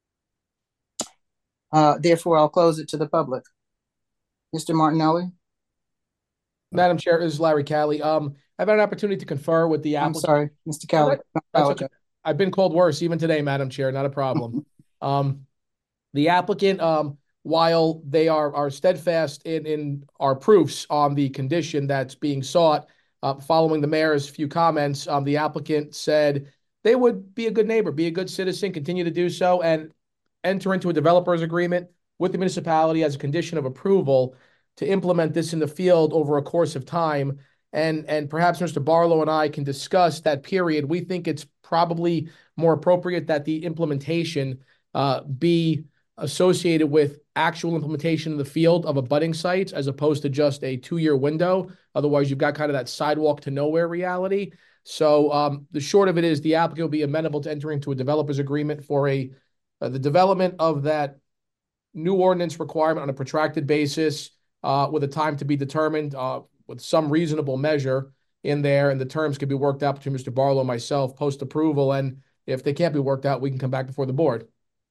Uh, therefore, I'll close it to the public. Mister Martinelli? Madam Chair, this is Larry Cali. Um, I've had an opportunity to confer with the I'm applicant. sorry, Mister Kelly. I That's apologize. okay. I've been called worse even today, Madam Chair, not a problem. Um, the applicant, um, while they are, are steadfast in, in our proofs on the condition that's being sought, uh, following the mayor's few comments, um, the applicant said they would be a good neighbor, be a good citizen, continue to do so, and enter into a developer's agreement with the municipality as a condition of approval to implement this in the field over a course of time. And, and perhaps Mister Barlow and I can discuss that period. We think it's probably more appropriate that the implementation uh, be associated with actual implementation in the field of abutting sites as opposed to just a two-year window. Otherwise, you've got kind of that sidewalk to nowhere reality. So um, the short of it is the applicant will be amenable to entering into a developer's agreement for a uh, the development of that new ordinance requirement on a protracted basis uh, with a time to be determined uh, with some reasonable measure in there, and the terms can be worked out between Mister Barlow and myself post-approval, and if they can't be worked out, we can come back before the board.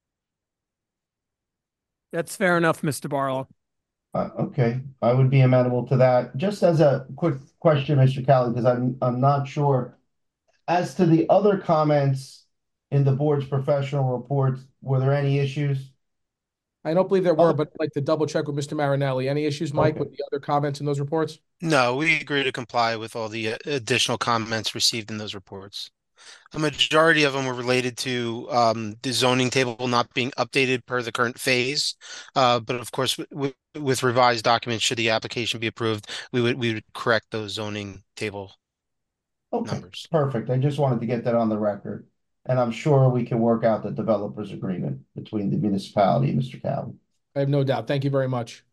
That's fair enough, Mister Barlow. Uh, okay, I would be amenable to that. Just as a quick question, Mister Kelly, because I'm I'm not sure as to the other comments in the board's professional reports. Were there any issues? I don't believe there were, but I'd like to double check with Mister Marinelli. Any issues, Mike, Okay. with the other comments in those reports? No, we agree to comply with all the uh, additional comments received in those reports. A majority of them were related to um, the zoning table not being updated per the current phase. Uh, but of course, w with revised documents, should the application be approved, we would we would correct those zoning table Okay, numbers. perfect. I just wanted to get that on the record. And I'm sure we can work out the developers agreement between the municipality and Mister Kelly. I have no doubt. Thank you very much.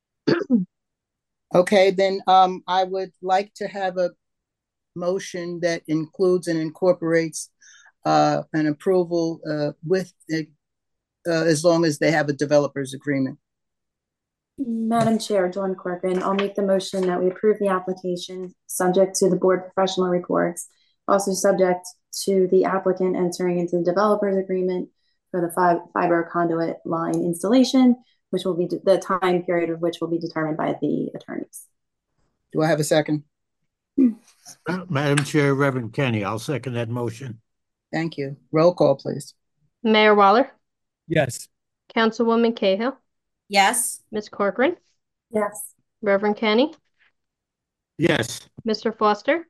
Okay, then um, I would like to have a motion that includes and incorporates uh, an approval uh, with, uh, as long as they have a developer's agreement. Madam Chair, Dawn Corcoran, I'll make the motion that we approve the application subject to the board professional reports, also subject to the applicant entering into the developer's agreement for the fi fiber conduit line installation, which will be the time period of which will be determined by the attorneys. Do I have a second? Uh, Madam Chair, Reverend Kenny, I'll second that motion. Thank you. Roll call, please. Mayor Waller, Yes. Councilwoman Cahill, Yes. Miz Corcoran, Yes. Reverend Kenny, Yes. Mister Foster,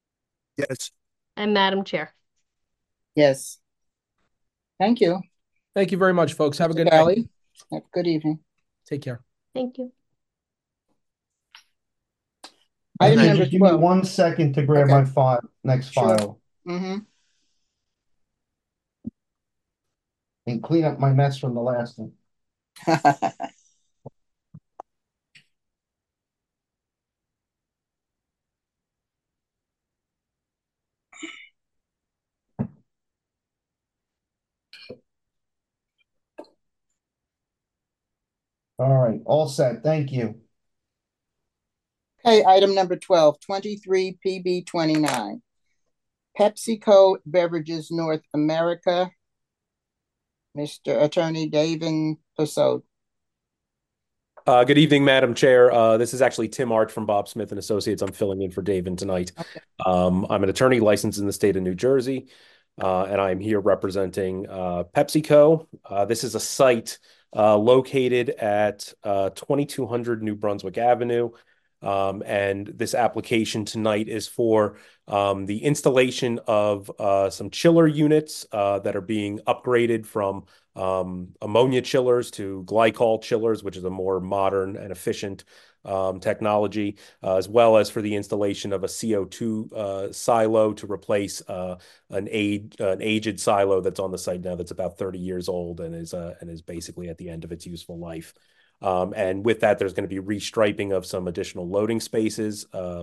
Yes. and Madam Chair. Yes. Thank you. Thank you very much, folks. Have a Mister good night. Kelly, have a good evening. Take care. Thank you. Item Actually, number just give me twelve. one second to grab Okay. my file, next Sure. file, Mm-hmm. and clean up my mess from the last one. All right, all set. Thank you. Okay, item number twelve, twenty-three P B twenty-nine. PepsiCo Beverages North America. Mister Attorney David Posode. Uh, good evening, Madam Chair. Uh, this is actually Tim Arch from Bob Smith and Associates. I'm filling in for David tonight. Okay. Um, I'm an attorney licensed in the state of New Jersey, uh, and I'm here representing uh, PepsiCo. Uh, this is a site uh, located at uh, twenty-two hundred New Brunswick Avenue. Um, and this application tonight is for um, the installation of uh, some chiller units uh, that are being upgraded from um, ammonia chillers to glycol chillers, which is a more modern and efficient um, technology, uh, as well as for the installation of a C O two uh, silo to replace uh, an, age, uh, an aged silo that's on the site now that's about thirty years old and is uh, and is basically at the end of its useful life. Um, and with that, there's going to be restriping of some additional loading spaces uh,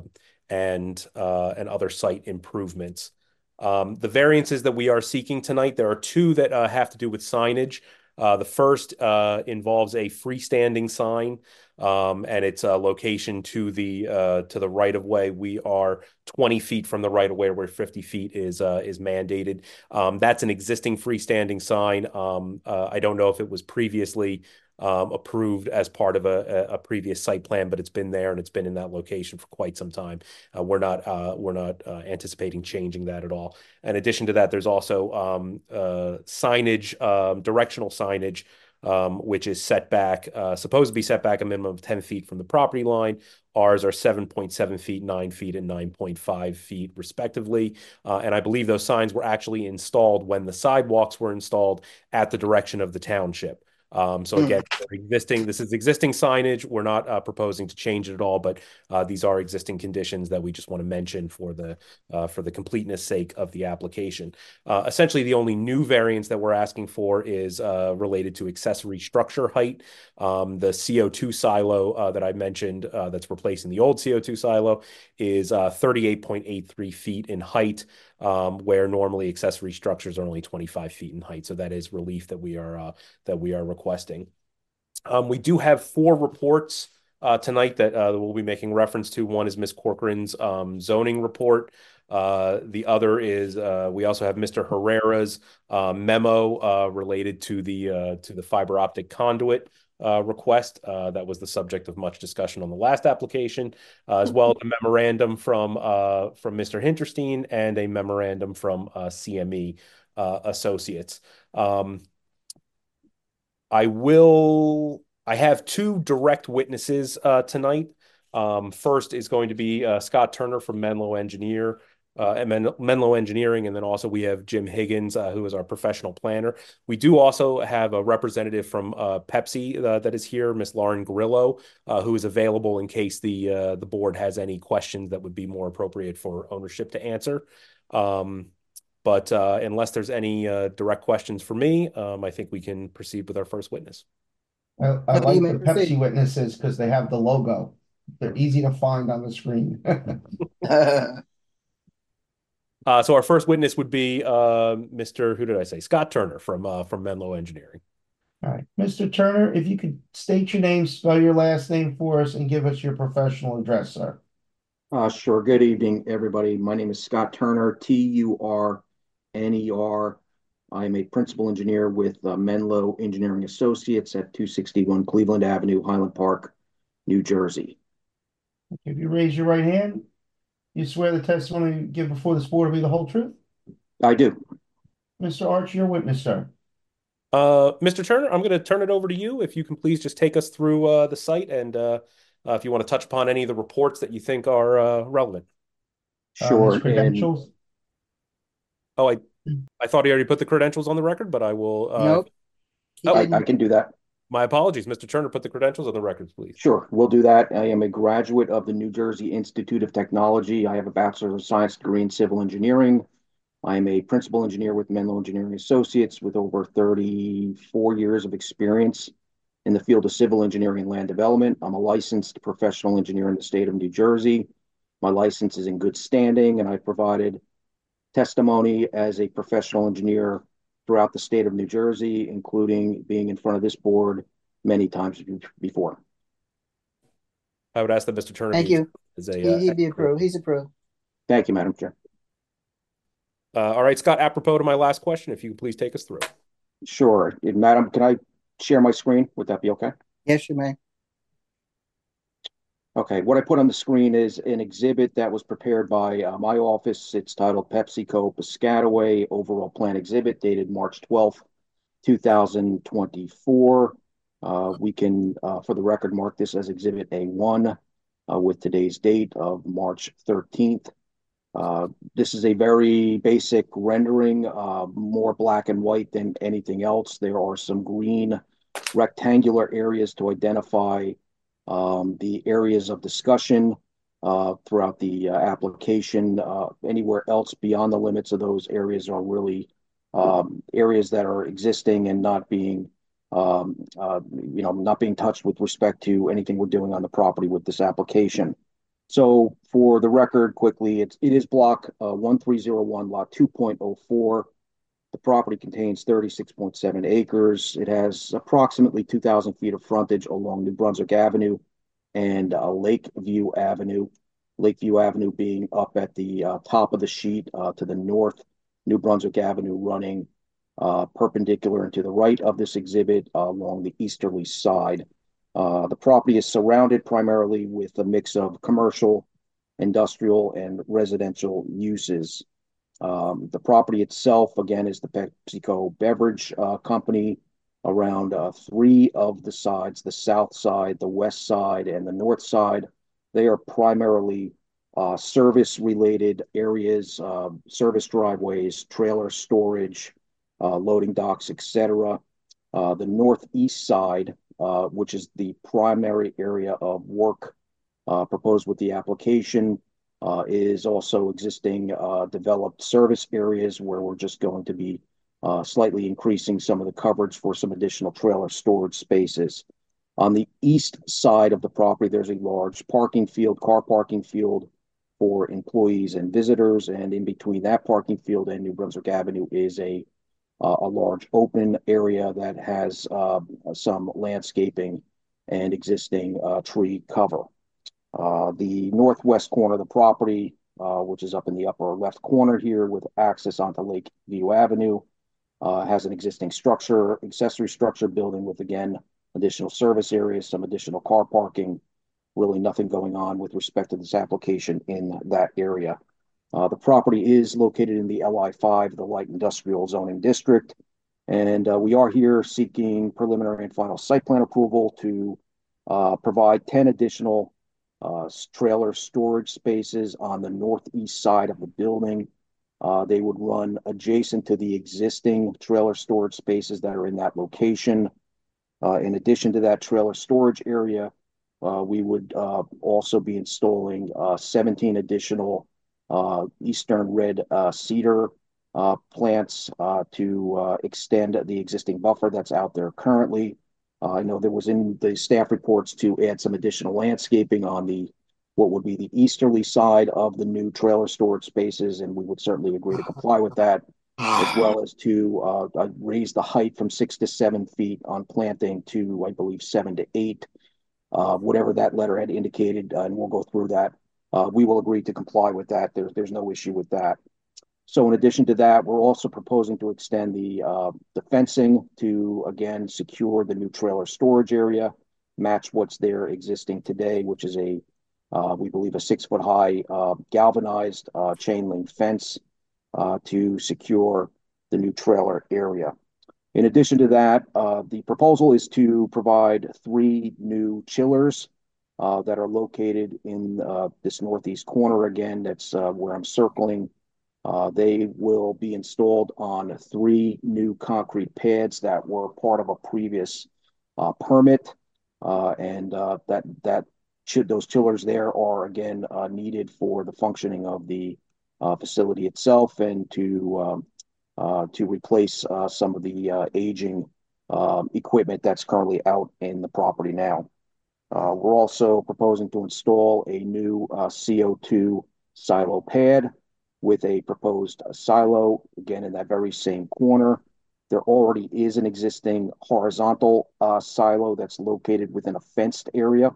and uh, and other site improvements. Um, the variances that we are seeking tonight, there are two that uh, have to do with signage. Uh, the first uh, involves a freestanding sign, um, and its a location to the uh, to the right of way. We are twenty feet from the right of way, where fifty feet is uh, is mandated. Um, that's an existing freestanding sign. Um, uh, I don't know if it was previously Um, approved as part of a, a previous site plan, but it's been there and it's been in that location for quite some time. Uh, we're not uh, we're not uh, anticipating changing that at all. In addition to that, there's also um, uh, signage, um, directional signage, um, which is set back, uh, supposed to be set back a minimum of ten feet from the property line. Ours are seven point seven feet, nine feet, and nine point five feet, respectively. Uh, and I believe those signs were actually installed when the sidewalks were installed at the direction of the township. Um, so again, existing, this is existing signage. We're not uh, proposing to change it at all, but uh, these are existing conditions that we just want to mention for the uh, for the completeness sake of the application. Uh, essentially, the only new variance that we're asking for is uh, related to accessory structure height. Um, the C O two silo uh, that I mentioned uh, that's replacing the old C O two silo is uh, thirty-eight point eight three feet in height, um, where normally accessory structures are only twenty-five feet in height. So that is relief that we are uh, that we are requesting. Um, we do have four reports uh, tonight that uh, we'll be making reference to. One is Miz Corcoran's um, zoning report. Uh, the other is uh, we also have Mister Herrera's uh, memo uh, related to the uh, to the fiber optic conduit uh, request. Uh, that was the subject of much discussion on the last application, uh, as well as a memorandum from uh, from Mister Hinterstein and a memorandum from uh, C M E uh, Associates. Um, I will, I have two direct witnesses uh, tonight. Um, first is going to be uh, Scott Turner from Menlo Engineer, uh, Men Menlo Engineering, and then also we have Jim Higgins, uh, who is our professional planner. We do also have a representative from uh, Pepsi uh, that is here, Miss Lauren Grillo, uh, who is available in case the uh, the board has any questions that would be more appropriate for ownership to answer. Um, But uh, unless there's any uh, direct questions for me, um, I think we can proceed with our first witness. I, I like the Pepsi witnesses because they have the logo. They're easy to find on the screen. uh, so our first witness would be uh, Mister Who did I say? Scott Turner from uh, from Menlo Engineering. All right, Mister Turner, if you could state your name, spell your last name for us, and give us your professional address, sir. Uh, sure. Good evening, everybody. My name is Scott Turner, T U R N E R. I'm a principal engineer with uh, Menlo Engineering Associates at two sixty-one Cleveland Avenue, Highland Park, New Jersey. If you raise your right hand, you swear the testimony you give before this board will be the whole truth? I do. Mister Arch, your witness, sir. Uh, Mister Turner, I'm going to turn it over to you. If you can please just take us through uh, the site and uh, uh, if you want to touch upon any of the reports that you think are uh, relevant. Sure. Uh, his credentials? Oh, I I thought he already put the credentials on the record, but I will. Uh, Nope. He Oh, I, didn't. I can do that. My apologies. Mister Turner, put the credentials on the records, please. Sure, we'll do that. I am a graduate of the New Jersey Institute of Technology. I have a Bachelor of Science degree in Civil Engineering. I am a principal engineer with Menlo Engineering Associates with over thirty-four years of experience in the field of civil engineering and land development. I'm a licensed professional engineer in the state of New Jersey. My license is in good standing, and I provided testimony as a professional engineer throughout the state of New Jersey, including being in front of this board many times before. I would ask that Mister Turner Thank be you. as a. He, Uh, he'd be approved. He's approved. Thank you, Madam Chair. uh, all right, Scott, apropos to my last question, if you could please take us through. Sure. Madam, can I share my screen? Would that be okay? Yes, you may. Okay, what I put on the screen is an exhibit that was prepared by uh, my office. It's titled PepsiCo Piscataway Overall Plan Exhibit, dated March twelfth, two thousand twenty-four. Uh, we can, uh, for the record, mark this as Exhibit A one uh, with today's date of March thirteenth. Uh, this is a very basic rendering, uh, more black and white than anything else. There are some green rectangular areas to identify um, the areas of discussion uh, throughout the uh, application. Uh, anywhere else beyond the limits of those areas are really um, areas that are existing and not being, um, uh, you know, not being touched with respect to anything we're doing on the property with this application. So for the record, quickly, it's, it is block uh, one three zero one, lot two point oh four. The property contains thirty-six point seven acres. It has approximately two thousand feet of frontage along New Brunswick Avenue and uh, Lakeview Avenue. Lakeview Avenue being up at the uh, top of the sheet uh, to the north, New Brunswick Avenue running uh, perpendicular and to the right of this exhibit uh, along the easterly side. Uh, the property is surrounded primarily with a mix of commercial, industrial, and residential uses. Um, the property itself, again, is the PepsiCo Beverage uh, Company. Around uh, three of the sides, the south side, the west side, and the north side, they are primarily uh, service-related areas, uh, service driveways, trailer storage, uh, loading docks, et cetera. Uh, the northeast side, uh, which is the primary area of work uh, proposed with the application, uh, is also existing uh, developed service areas where we're just going to be uh, slightly increasing some of the coverage for some additional trailer storage spaces. On the east side of the property, there's a large parking field, car parking field for employees and visitors. And in between that parking field and New Brunswick Avenue is a Uh, a large open area that has uh, some landscaping and existing uh, tree cover. Uh, the northwest corner of the property, uh, which is up in the upper left corner here with access onto Lakeview Avenue, uh, has an existing structure, accessory structure building with, again, additional service areas, some additional car parking, really nothing going on with respect to this application in that area. Uh, the property is located in the L I five, the Light Industrial Zoning District, and uh, we are here seeking preliminary and final site plan approval to uh, provide ten additional uh, trailer storage spaces on the northeast side of the building. Uh, they would run adjacent to the existing trailer storage spaces that are in that location. Uh, in addition to that trailer storage area, uh, we would uh, also be installing uh, seventeen additional Uh, eastern red uh, cedar uh, plants uh, to uh, extend the existing buffer that's out there currently. Uh, I know there was in the staff reports to add some additional landscaping on the what would be the easterly side of the new trailer storage spaces, and we would certainly agree to comply with that, as well as to uh, raise the height from six to seven feet on planting to, I believe, seven to eight, uh, whatever that letter had indicated, uh, and we'll go through that. Uh, we will agree to comply with that. There's, there's no issue with that. So in addition to that, we're also proposing to extend the, uh, the fencing to, again, secure the new trailer storage area, match what's there existing today, which is a, uh, we believe, a six-foot high uh, galvanized uh, chain link fence uh, to secure the new trailer area. In addition to that, uh, the proposal is to provide three new chillers Uh, that are located in uh, this northeast corner. Again, that's uh, where I'm circling Uh, they will be installed on three new concrete pads that were part of a previous uh, permit, uh, and uh, that that should those chillers there are again uh, needed for the functioning of the uh, facility itself, and to um, uh, to replace uh, some of the uh, aging um, equipment that's currently out in the property now. Uh, we're also proposing to install a new uh, C O two silo pad with a proposed uh, silo, again, in that very same corner. There already is an existing horizontal uh, silo that's located within a fenced area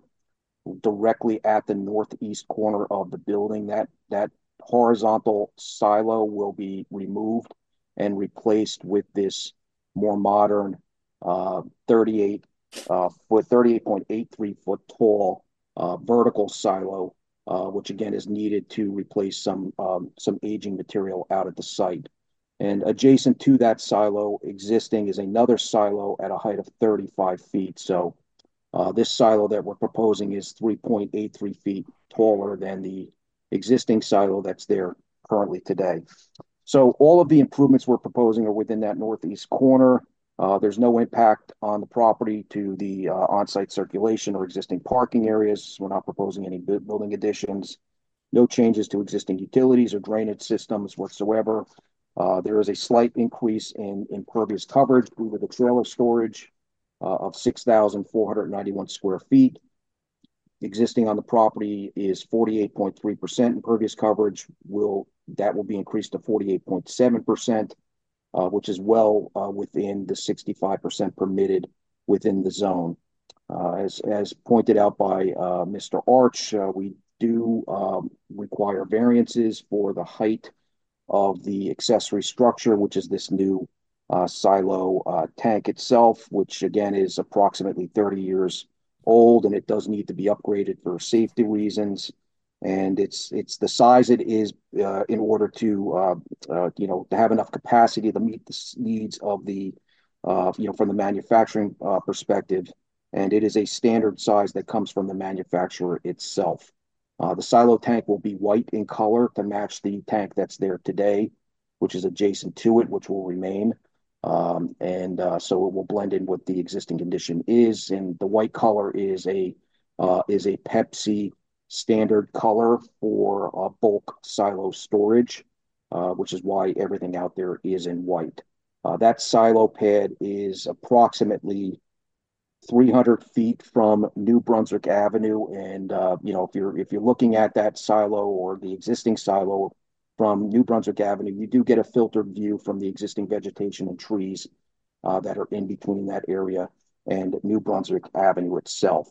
directly at the northeast corner of the building. That, that horizontal silo will be removed and replaced with this more modern uh, thirty-eight uh, foot, thirty-eight point eight three foot tall uh, vertical silo, uh, which again is needed to replace some um, some aging material out at the site. And adjacent to that silo existing is another silo at a height of thirty-five feet. So uh, this silo that we're proposing is three point eight three feet taller than the existing silo that's there currently today. So all of the improvements we're proposing are within that northeast corner. Uh, there's no impact on the property to the uh, on-site circulation or existing parking areas. We're not proposing any bu building additions. No changes to existing utilities or drainage systems whatsoever. Uh, there is a slight increase in impervious coverage due to the trailer storage uh, of six thousand four hundred ninety-one square feet. Existing on the property is forty-eight point three percent impervious coverage. Will that will be increased to forty-eight point seven percent, uh, which is well uh, within the sixty-five percent permitted within the zone. Uh, as, as pointed out by uh, Mister Arch, uh, we do um, require variances for the height of the accessory structure, which is this new uh, silo uh, tank itself, which again is approximately thirty years old, and it does need to be upgraded for safety reasons. And it's it's the size it is uh, in order to uh, uh, you know to have enough capacity to meet the needs of the uh, you know from the manufacturing uh, perspective. And it is a standard size that comes from the manufacturer itself. Uh, the silo tank will be white in color to match the tank that's there today, which is adjacent to it, which will remain. Um, and uh, so it will blend in what the existing condition is. And the white color is a uh, is a Pepsi standard color for uh, bulk silo storage, uh, which is why everything out there is in white. Uh, that silo pad is approximately three hundred feet from New Brunswick Avenue. And, uh, you know, if you're, if you're looking at that silo or the existing silo from New Brunswick Avenue, you do get a filtered view from the existing vegetation and trees uh, that are in between that area and New Brunswick Avenue itself.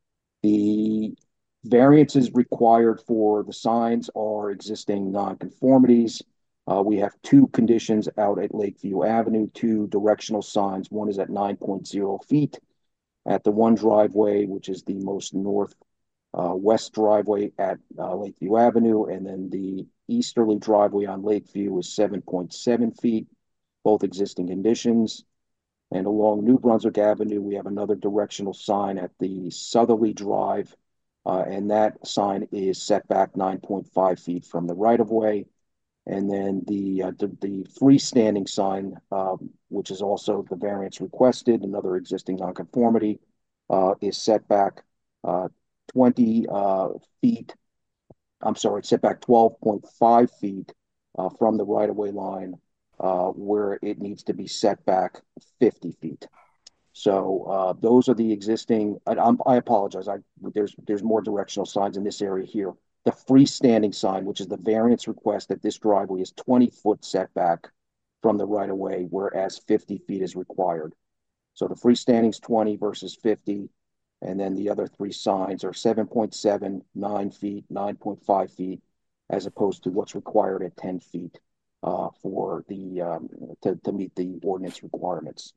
The variances required for the signs are existing nonconformities. Uh, we have two conditions out at Lakeview Avenue, two directional signs. One is at nine point zero feet at the one driveway, which is the most north uh, west driveway at uh, Lakeview Avenue, and then the easterly driveway on Lakeview is seven point seven feet, both existing conditions. And along New Brunswick Avenue, we have another directional sign at the southerly drive, uh, and that sign is set back nine point five feet from the right-of-way. And then the, uh, the, the freestanding sign, um, which is also the variance requested, another existing nonconformity, uh, is set back uh, twenty uh, feet. I'm sorry, it's set back twelve point five feet uh, from the right-of-way line, uh, where it needs to be set back fifty feet. So uh, those are the existing. I, I'm, I apologize. I there's there's more directional signs in this area here. The freestanding sign, which is the variance request at this driveway, is twenty foot setback from the right of way, whereas fifty feet is required. So the freestanding is twenty versus fifty, and then the other three signs are seven point seven, nine feet, nine point five feet, as opposed to what's required at ten feet uh, for the um, to, to meet the ordinance requirements.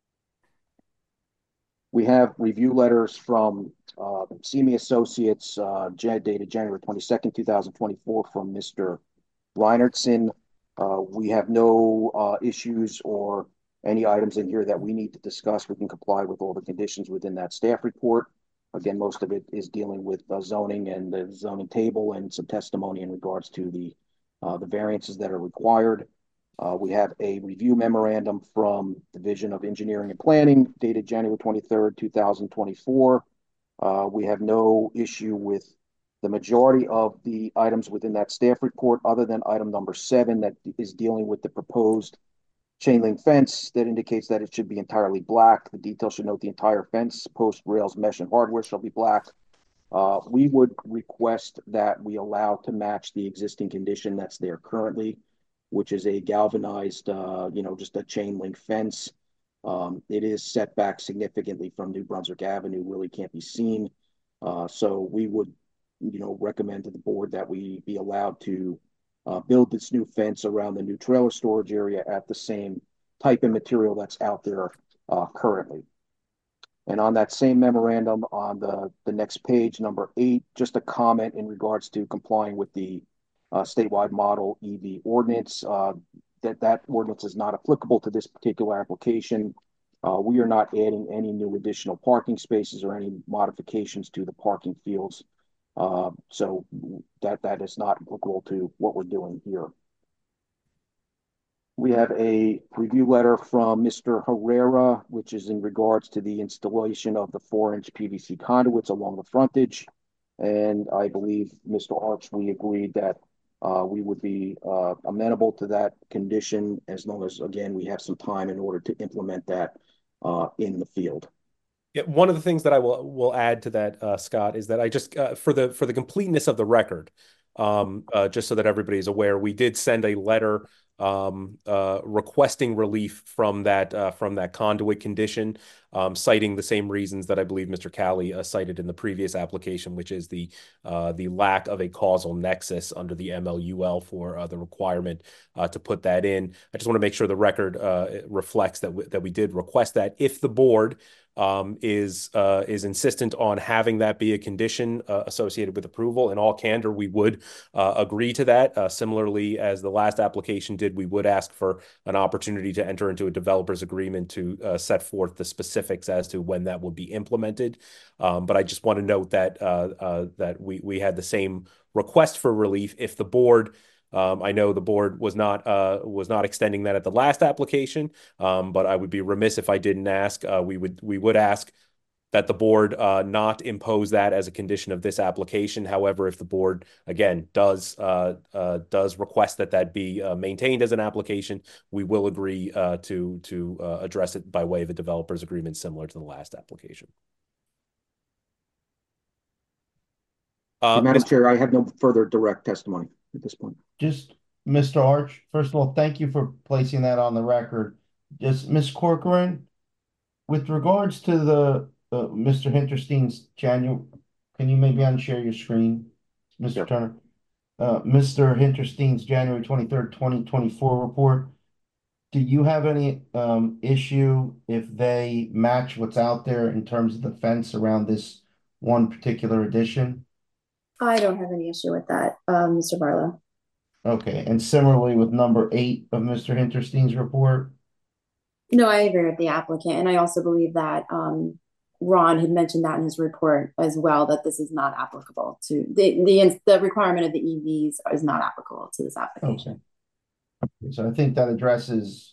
We have review letters from uh, C M E Associates uh, dated January twenty-second, two thousand twenty-four from Mister Reinertson. Uh, we have no uh, issues or any items in here that we need to discuss. We can comply with all the conditions within that staff report. Again, most of it is dealing with uh, zoning and the zoning table and some testimony in regards to the uh, the variances that are required. Uh, we have a review memorandum from Division of Engineering and Planning dated January twenty-third, two thousand twenty-four. Uh, we have no issue with the majority of the items within that staff report, other than item number seven that is dealing with the proposed chain link fence that indicates that it should be entirely black. The detail should note the entire fence, post, rails, mesh, and hardware shall be black. Uh, we would request that we allow to match the existing condition that's there currently, which is a galvanized, uh, you know, just a chain link fence. Um, it is set back significantly from New Brunswick Avenue, really can't be seen. Uh, so we would, you know, recommend to the board that we be allowed to uh, build this new fence around the new trailer storage area at the same type of material that's out there uh, currently. And on that same memorandum on the, the next page, number eight, just a comment in regards to complying with the uh, statewide model E V ordinance, uh, that that ordinance is not applicable to this particular application. Uh, we are not adding any new additional parking spaces or any modifications to the parking fields. Uh, so that, that is not applicable to what we're doing here. We have a review letter from Mister Herrera, which is in regards to the installation of the four inch P V C conduits along the frontage. And I believe, Mister Arch, we agreed that uh, we would be uh, amenable to that condition as long as, again, we have some time in order to implement that uh, in the field. Yeah, one of the things that I will will add to that, uh, Scott, is that I just uh, for the for the completeness of the record, um, uh, just so that everybody is aware, we did send a letter um, uh, requesting relief from that uh, from that conduit condition, um, citing the same reasons that I believe Mister Cali uh, cited in the previous application, which is the uh, the lack of a causal nexus under the M L U L for uh, the requirement uh, to put that in. I just want to make sure the record uh, reflects that we, that we did request that. If the board Um, is uh, is insistent on having that be a condition uh, associated with approval. In all candor, we would uh, agree to that. Uh, similarly, as the last application did, we would ask for an opportunity to enter into a developer's agreement to uh, set forth the specifics as to when that would be implemented. Um, but I just want to note that uh, uh, that we we had the same request for relief. If the board Um, I know the board was not uh, was not extending that at the last application, um, but I would be remiss if I didn't ask. Uh, we would we would ask that the board uh, not impose that as a condition of this application. However, if the board again does uh, uh, does request that that be uh, maintained as an application, we will agree uh, to to uh, address it by way of a developer's agreement similar to the last application. Uh, Madam Chair, I have no further direct testimony at this point. Just, Mister Arch, first of all, thank you for placing that on the record. Just, Miz Corcoran, with regards to the uh, Mister Hinterstein's January, can you maybe unshare your screen, Mister Yep. Turner? Uh, Mister Hinterstein's January twenty-third, twenty twenty-four report. Do you have any um, issue if they match what's out there in terms of the fence around this one particular edition? I don't have any issue with that, um, Mister Barlow. Okay, and similarly with number eight of Mister Hinterstein's report? No, I agree with the applicant, and I also believe that um, Ron had mentioned that in his report as well, that this is not applicable to the the the requirement of the E Vs is not applicable to this application. Okay. So I think that addresses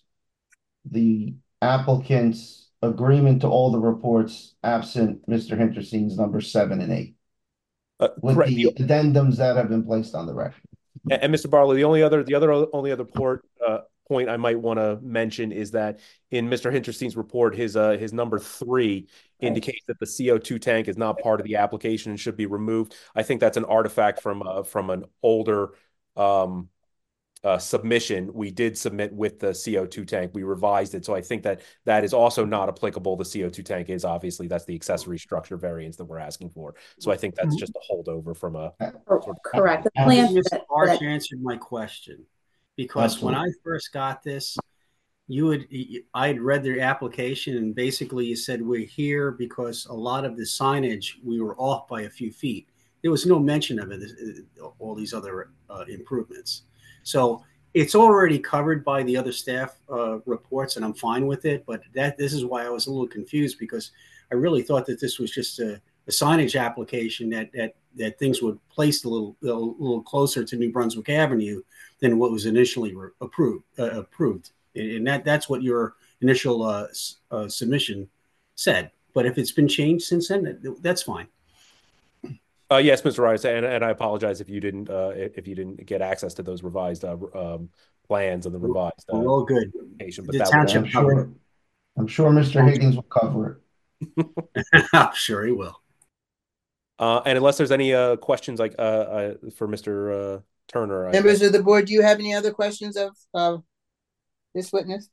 the applicant's agreement to all the reports absent Mister Hinterstein's number seven and eight. Uh, with correct. the addendums that have been placed on the record. And, and Mister Barlow, the only other, the other, only other port uh, point I might want to mention is that in Mister Hinterstein's report, his uh, his number three indicates that the C O two tank is not part of the application and should be removed. I think that's an artifact from uh, from an older um, uh, submission. We did submit with the C O two tank. We revised it, so I think that that is also not applicable. The C O two tank is obviously that's the accessory structure variance that we're asking for. So I think that's just a holdover from a sort of Correct. The I plan think Mister that- Arch that- answered my question, because when I first got this, you would I had read the application, and basically you said we're here because a lot of the signage we were off by a few feet. There was no mention of it, all these other uh, improvements. So it's already covered by the other staff uh, reports, and I'm fine with it. But that this is why I was a little confused, because I really thought that this was just a a signage application that that that things were placed a little a little closer to New Brunswick Avenue than what was initially re- approved uh, approved, and that that's what your initial uh, uh, submission said. But if it's been changed since then, that's fine. Uh, yes, Mister Rice, and, and I apologize if you didn't uh, if you didn't get access to those revised uh, um, plans and the revised. Uh, We're all good. But The that township was, I'm sure, I'm sure Mister Higgins will cover it. I'm sure he will. Uh, and unless there's any uh, questions like uh, uh, for Mister Uh, Turner, Members I, of the board, do you have any other questions of uh, this witness?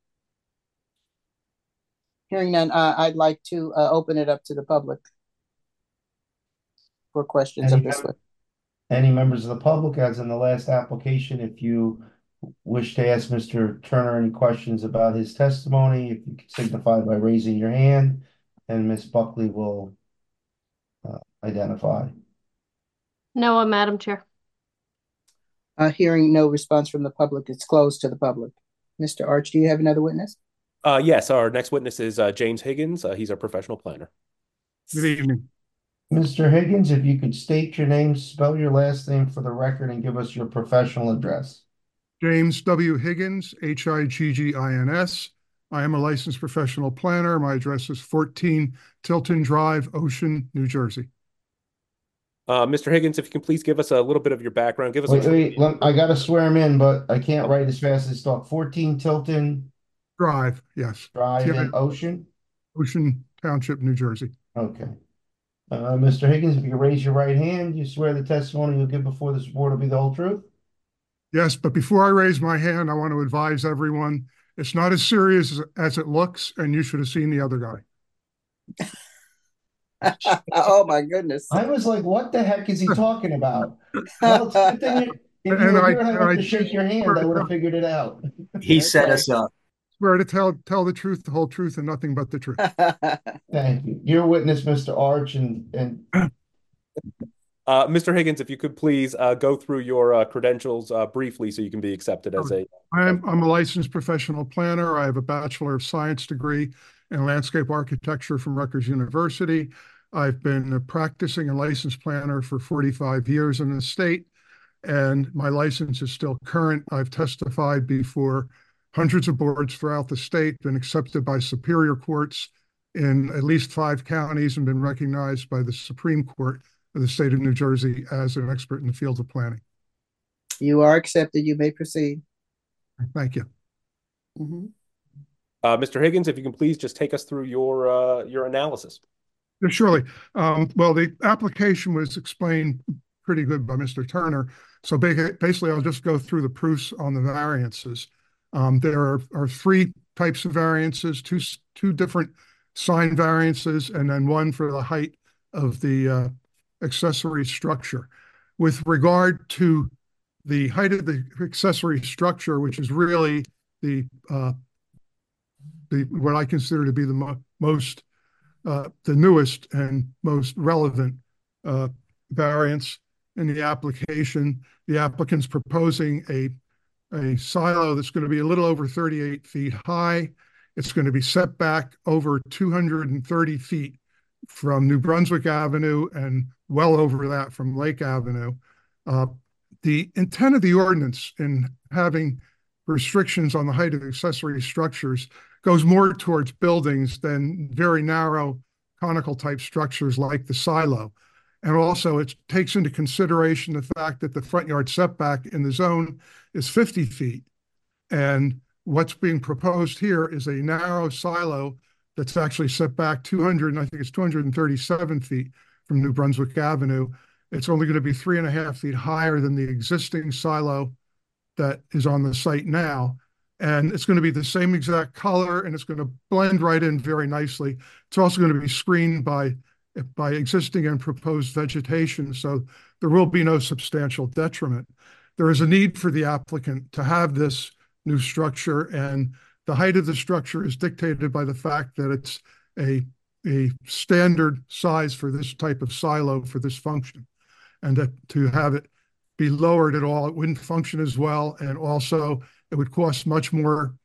Hearing none, uh, I'd like to uh, open it up to the public for questions any of this witness. Any members of the public, as in the last application, if you wish to ask Mister Turner any questions about his testimony, if you could signify by raising your hand, and Miz Buckley will uh, identify. No, uh, Madam Chair. Uh, hearing no response from the public, it's closed to the public. Mister Arch, do you have another witness? Uh, yes, our next witness is uh, James Higgins. Uh, he's our professional planner. Good evening. Mister Higgins, if you could state your name, spell your last name for the record, and give us your professional address. James W. Higgins, H I G G I N S. I am a licensed professional planner. My address is fourteen Tilton Drive, Ocean, New Jersey. Uh, Mister Higgins, if you can please give us a little bit of your background. Give us. Wait, a wait, let, I got to swear him in, but I can't write as fast as talk. fourteen Tilton Drive, yes. Drive in Ocean? Ocean Township, New Jersey. Okay. Uh, Mister Higgins, if you could raise your right hand, you swear the testimony you'll give before this board will be the whole truth? Yes, but before I raise my hand, I want to advise everyone, it's not as serious as it looks, and you should have seen the other guy. Oh my goodness. I was like, what the heck is he talking about? Well, it's a good thing if you And were I- here and I and went I to shake your hand, I would have figured it out. He set us up. Swear to tell tell the truth, the whole truth, and nothing but the truth. Thank you. Your witness, Mister Arch, and, and Uh, Mister Higgins, if you could please uh, go through your uh, credentials uh, briefly so you can be accepted as a... I'm, I'm a licensed professional planner. I have a Bachelor of Science degree in landscape architecture from Rutgers University. I've been a practicing and licensed planner for forty-five years in the state, and my license is still current. I've testified before hundreds of boards throughout the state, been accepted by superior courts in at least five counties, and been recognized by the Supreme Court of the state of New Jersey as an expert in the field of planning. You are accepted. You may proceed. Thank you. Mm-hmm. Uh, Mister Higgins, if you can please just take us through your uh, your analysis. Yeah, surely. Um, well, the application was explained pretty good by Mister Turner. So basically, I'll just go through the proofs on the variances. Um, there are, are three types of variances, two, two different sign variances, and then one for the height of the uh, accessory structure. With regard to the height of the accessory structure, which is really the, uh, the what I consider to be the mo most, uh, the newest and most relevant uh, variance in the application, the applicant's proposing a a silo that's going to be a little over thirty-eight feet high. It's going to be set back over two hundred thirty feet from New Brunswick Avenue and well over that from Lake Avenue. Uh, the intent of the ordinance in having restrictions on the height of accessory structures goes more towards buildings than very narrow conical type structures like the silo. And also it takes into consideration the fact that the front yard setback in the zone is fifty feet. And what's being proposed here is a narrow silo that's actually set back two hundred, I think it's two hundred thirty-seven feet from New Brunswick Avenue. It's only going to be three and a half feet higher than the existing silo that is on the site now. And it's going to be the same exact color, and it's going to blend right in very nicely. It's also going to be screened by by existing and proposed vegetation, so there will be no substantial detriment. There is a need for the applicant to have this new structure, and the height of the structure is dictated by the fact that it's a, a standard size for this type of silo for this function, and that to have it be lowered at all, it wouldn't function as well, and also it would cost much more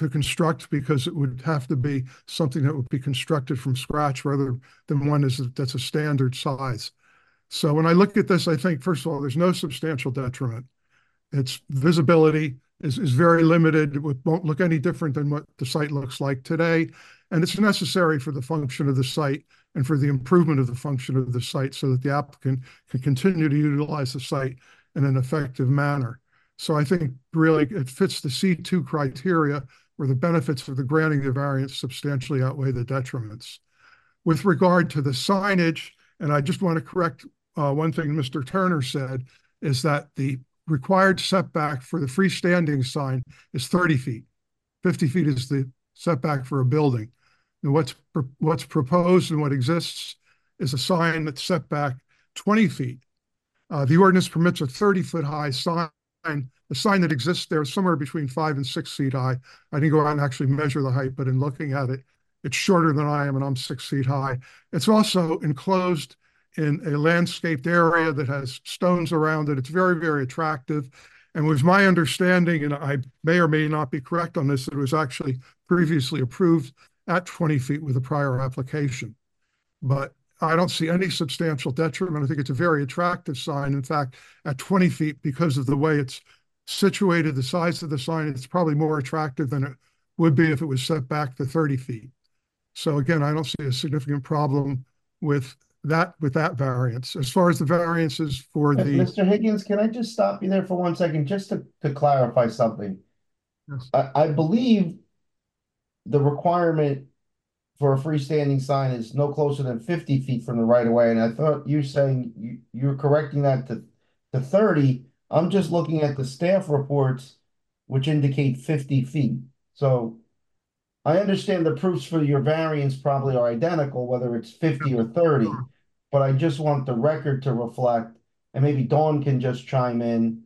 to construct because it would have to be something that would be constructed from scratch rather than one is that's a standard size. So when I look at this, I think, first of all, there's no substantial detriment. Its visibility is, is very limited. It won't look any different than what the site looks like today. And it's necessary for the function of the site and for the improvement of the function of the site so that the applicant can continue to utilize the site in an effective manner. So I think really it fits the C two criteria where the benefits of the granting the variance substantially outweigh the detriments. With regard to the signage, and I just want to correct uh, one thing Mister Turner said, is that the required setback for the freestanding sign is thirty feet. fifty feet is the setback for a building. And what's, what's proposed and what exists is a sign that's set back twenty feet. Uh, the ordinance permits a thirty foot high sign. The sign that exists there is somewhere between five and six feet high. I didn't go out and actually measure the height, but in looking at it, it's shorter than I am and I'm six feet high. It's also enclosed in a landscaped area that has stones around it. It's very, very attractive. And was my understanding, and I may or may not be correct on this, it was actually previously approved at twenty feet with a prior application. But I don't see any substantial detriment. I think it's a very attractive sign. In fact, at twenty feet, because of the way it's situated, the size of the sign, it's probably more attractive than it would be if it was set back to thirty feet. So again, I don't see a significant problem with that with that variance. As far as the variances for the Mister Higgins, can I just stop you there for one second, just to, to clarify something? Yes. I, I believe the requirement for a freestanding sign is no closer than fifty feet from the right of way, and I thought you saying you, you're correcting that to, to thirty. I'm just looking at the staff reports, which indicate fifty feet. So I understand the proofs for your variance probably are identical, whether it's fifty or thirty, but I just want the record to reflect, and maybe Dawn can just chime in.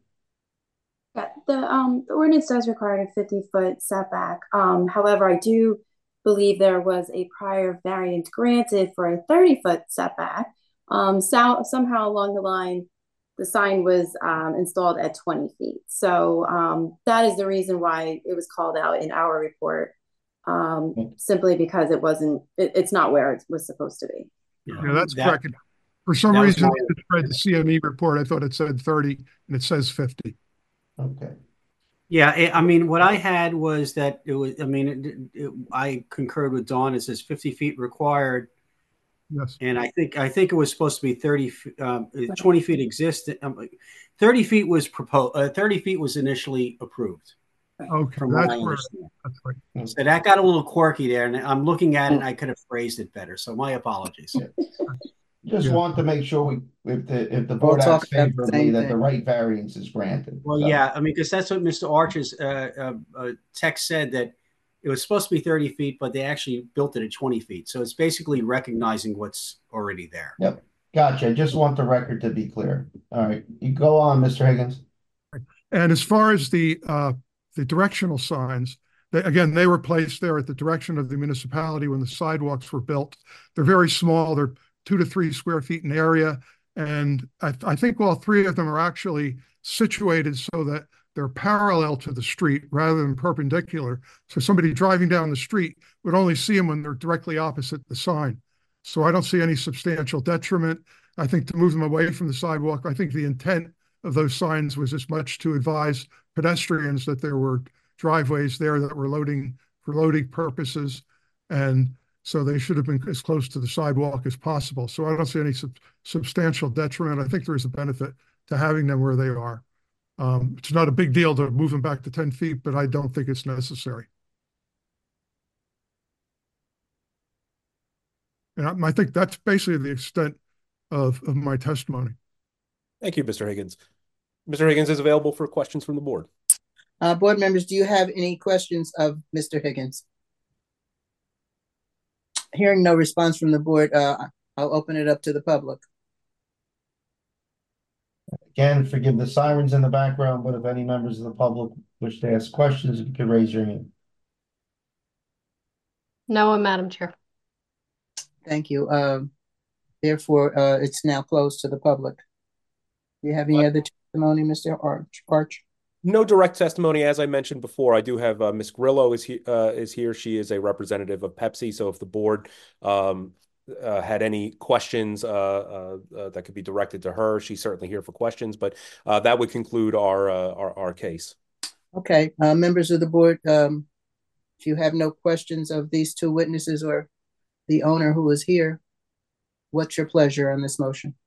Yeah, the um the ordinance does require a fifty foot setback. Um, however, I do believe there was a prior variance granted for a thirty foot setback. Um, so somehow along the line, the sign was um, installed at twenty feet. So um, that is the reason why it was called out in our report, um, simply because it wasn't, it, it's not where it was supposed to be. Yeah, that's That- correct. For some that was reason, my- I read the C M E report. I thought it said thirty and it says fifty. Okay. Yeah, I I mean, what I had was that it was, I mean, it, it, I concurred with Dawn. It says fifty feet required. Yes. And I think, I think it was supposed to be thirty, um, twenty feet existed. Um, thirty feet was proposed, uh, thirty feet was initially approved. Okay, From what that's I where, understand. that's right. So that got a little quirky there, and I'm looking at it, and I could have phrased it better. So my apologies. Just Yeah. want to make sure we, if the, if the We'll board talk acts about the favorably, same that thing. the right variance is granted. Well, So, yeah, I mean, because that's what Mister Archer's uh, uh, uh, text said, that it was supposed to be thirty feet, but they actually built it at twenty feet. So it's basically recognizing what's already there. Yep, gotcha. I just want the record to be clear. All right, you go on, Mister Higgins. And as far as the uh, the directional signs, they, again, they were placed there at the direction of the municipality when the sidewalks were built. They're very small. They're two to three square feet in area. And I, I think all three of them are actually situated so that they're parallel to the street rather than perpendicular. So somebody driving down the street would only see them when they're directly opposite the sign. So I don't see any substantial detriment. I think to move them away from the sidewalk, I think the intent of those signs was as much to advise pedestrians that there were driveways there that were loading for loading purposes. And so they should have been as close to the sidewalk as possible. So I don't see any sub substantial detriment. I think there is a benefit to having them where they are. Um, it's not a big deal to move them back to ten feet, but I don't think it's necessary. And I, I think that's basically the extent of, of my testimony. Thank you, Mister Higgins. Mister Higgins is available for questions from the board. Uh, board members, do you have any questions of Mister Higgins? Hearing no response from the board, uh, I'll open it up to the public. Again, forgive the sirens in the background, but if any members of the public wish to ask questions, you can raise your hand. No, Madam Chair. Thank you. Um, therefore, uh, it's now closed to the public. Do you have any other testimony, Mister Arch? Arch? No direct testimony. As I mentioned before, I do have uh, Miz Grillo is, he, uh, is here. She is a representative of Pepsi. So if the board um, uh, had any questions uh, uh, uh, that could be directed to her, she's certainly here for questions. But uh, that would conclude our, uh, our, our case. Okay, uh, members of the board, um, if you have no questions of these two witnesses or the owner who is here, what's your pleasure on this motion?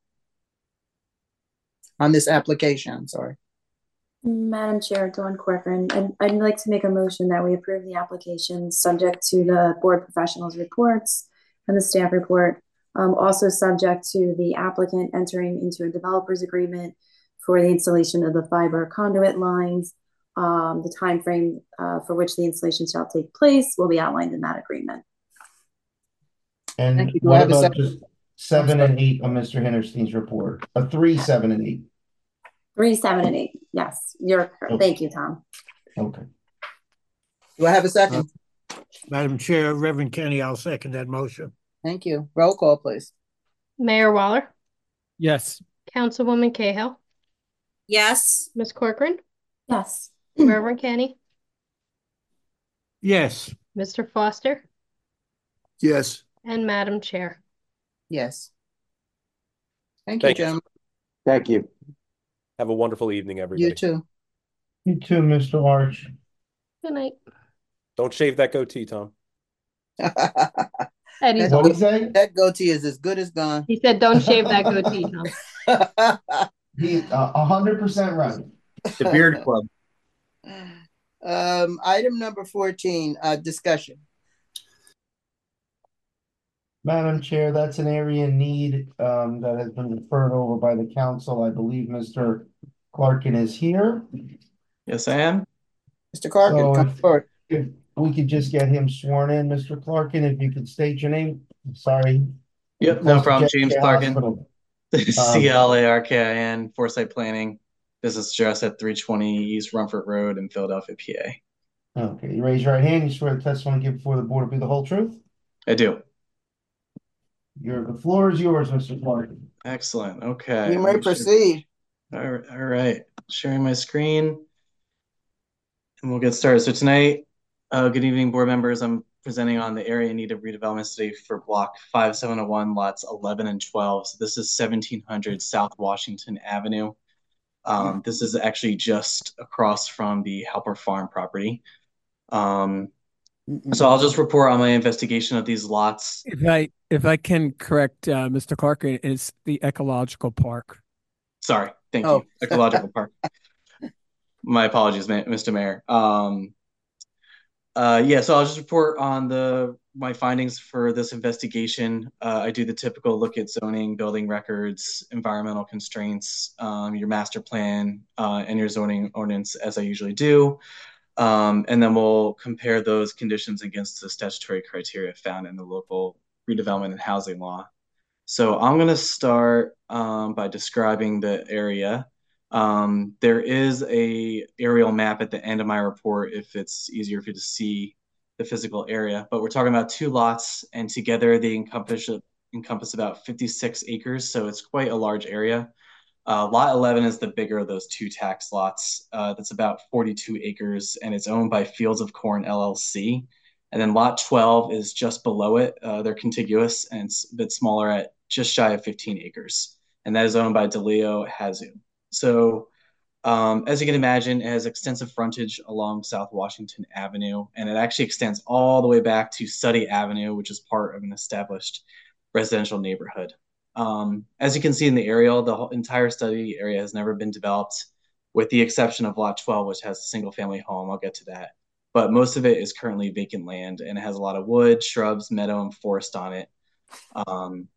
On this application, I'm sorry. Madam Chair, Dawn Corcoran, I'd, I'd like to make a motion that we approve the application subject to the board professionals reports and the staff report. Um, also subject to the applicant entering into a developer's agreement for the installation of the fiber conduit lines. Um, the time frame uh, for which the installation shall take place will be outlined in that agreement. And Thank you. Do I what have a about second? just seven and eight on Mister Hinterstein's report? A three, seven, and eight. Three, seven, and eight. Yes, you're correct. Okay. Thank you, Tom. Okay. Do I have a second? Uh, Madam Chair, Reverend Kenny, I'll second that motion. Thank you. Roll call, please. Mayor Waller, Yes. Councilwoman Cahill, Yes. Miz Corcoran, Yes. Reverend Kenny, Yes. Mister Foster, Yes. and Madam Chair. Yes. Thank you, Thank you. gentlemen. Thank you. Have a wonderful evening, everybody. You too. You too, Mister Arch. Good night. Don't shave that goatee, Tom. Eddie's What on. did he say? That goatee is as good as gone. He said, "Don't shave that goatee, Tom." He a hundred percent right. The Beard Club. Um, item number fourteen, uh, discussion. Madam Chair, that's an area in need um, that has been referred over by the council. I believe Mister Clarkin is here. Yes, I am. Mister Clarkin, So come if, forward. if we could just get him sworn in, Mister Clarkin, if you could state your name. Sorry. Yep, no Close to problem. J F K James Clarkin. Hospital. C L A R K I N, Foresight Planning, business address at three twenty East Rumford Road in Philadelphia, P A. Okay, you raise your right hand. You swear the testimony you give before the board will be the whole truth. I do. Your the floor is yours, Mister Clarkin. Excellent. Okay. You let may me share- proceed. All right, all right. Sharing my screen, and we'll get started. So tonight, uh, good evening, board members. I'm presenting on the area in need of redevelopment study for block five seven oh one, lots eleven and twelve. So this is seventeen hundred South Washington Avenue. Um, this is actually just across from the Halper Farm property. Um, so I'll just report on my investigation of these lots. If I if I can correct uh, Mister Clarkin, it's the ecological park. Sorry, thank Oh. you. Ecological Park. My apologies, ma- Mister Mayor. Um, uh, yeah, so I'll just report on the my findings for this investigation. Uh, I do the typical look at zoning, building records, environmental constraints, um, your master plan, uh, and your zoning ordinance, as I usually do. Um, and then we'll compare those conditions against the statutory criteria found in the local redevelopment and housing law. So I'm going to start um, by describing the area. Um, there is a aerial map at the end of my report if it's easier for you to see the physical area. But we're talking about two lots, and together they encompass encompass about fifty-six acres. So it's quite a large area. Uh, lot eleven is the bigger of those two tax lots. Uh, that's about forty-two acres, and it's owned by Fields of Corn L L C. And then lot twelve is just below it. Uh, they're contiguous, and it's a bit smaller at just shy of fifteen acres. And that is owned by DeLeo Hazu. So um, as you can imagine, it has extensive frontage along South Washington Avenue, and it actually extends all the way back to Suddy Avenue, which is part of an established residential neighborhood. Um, as you can see in the aerial, the whole entire study area has never been developed, with the exception of lot twelve, which has a single family home. I'll get to that. But most of it is currently vacant land, and it has a lot of wood, shrubs, meadow, and forest on it. Um,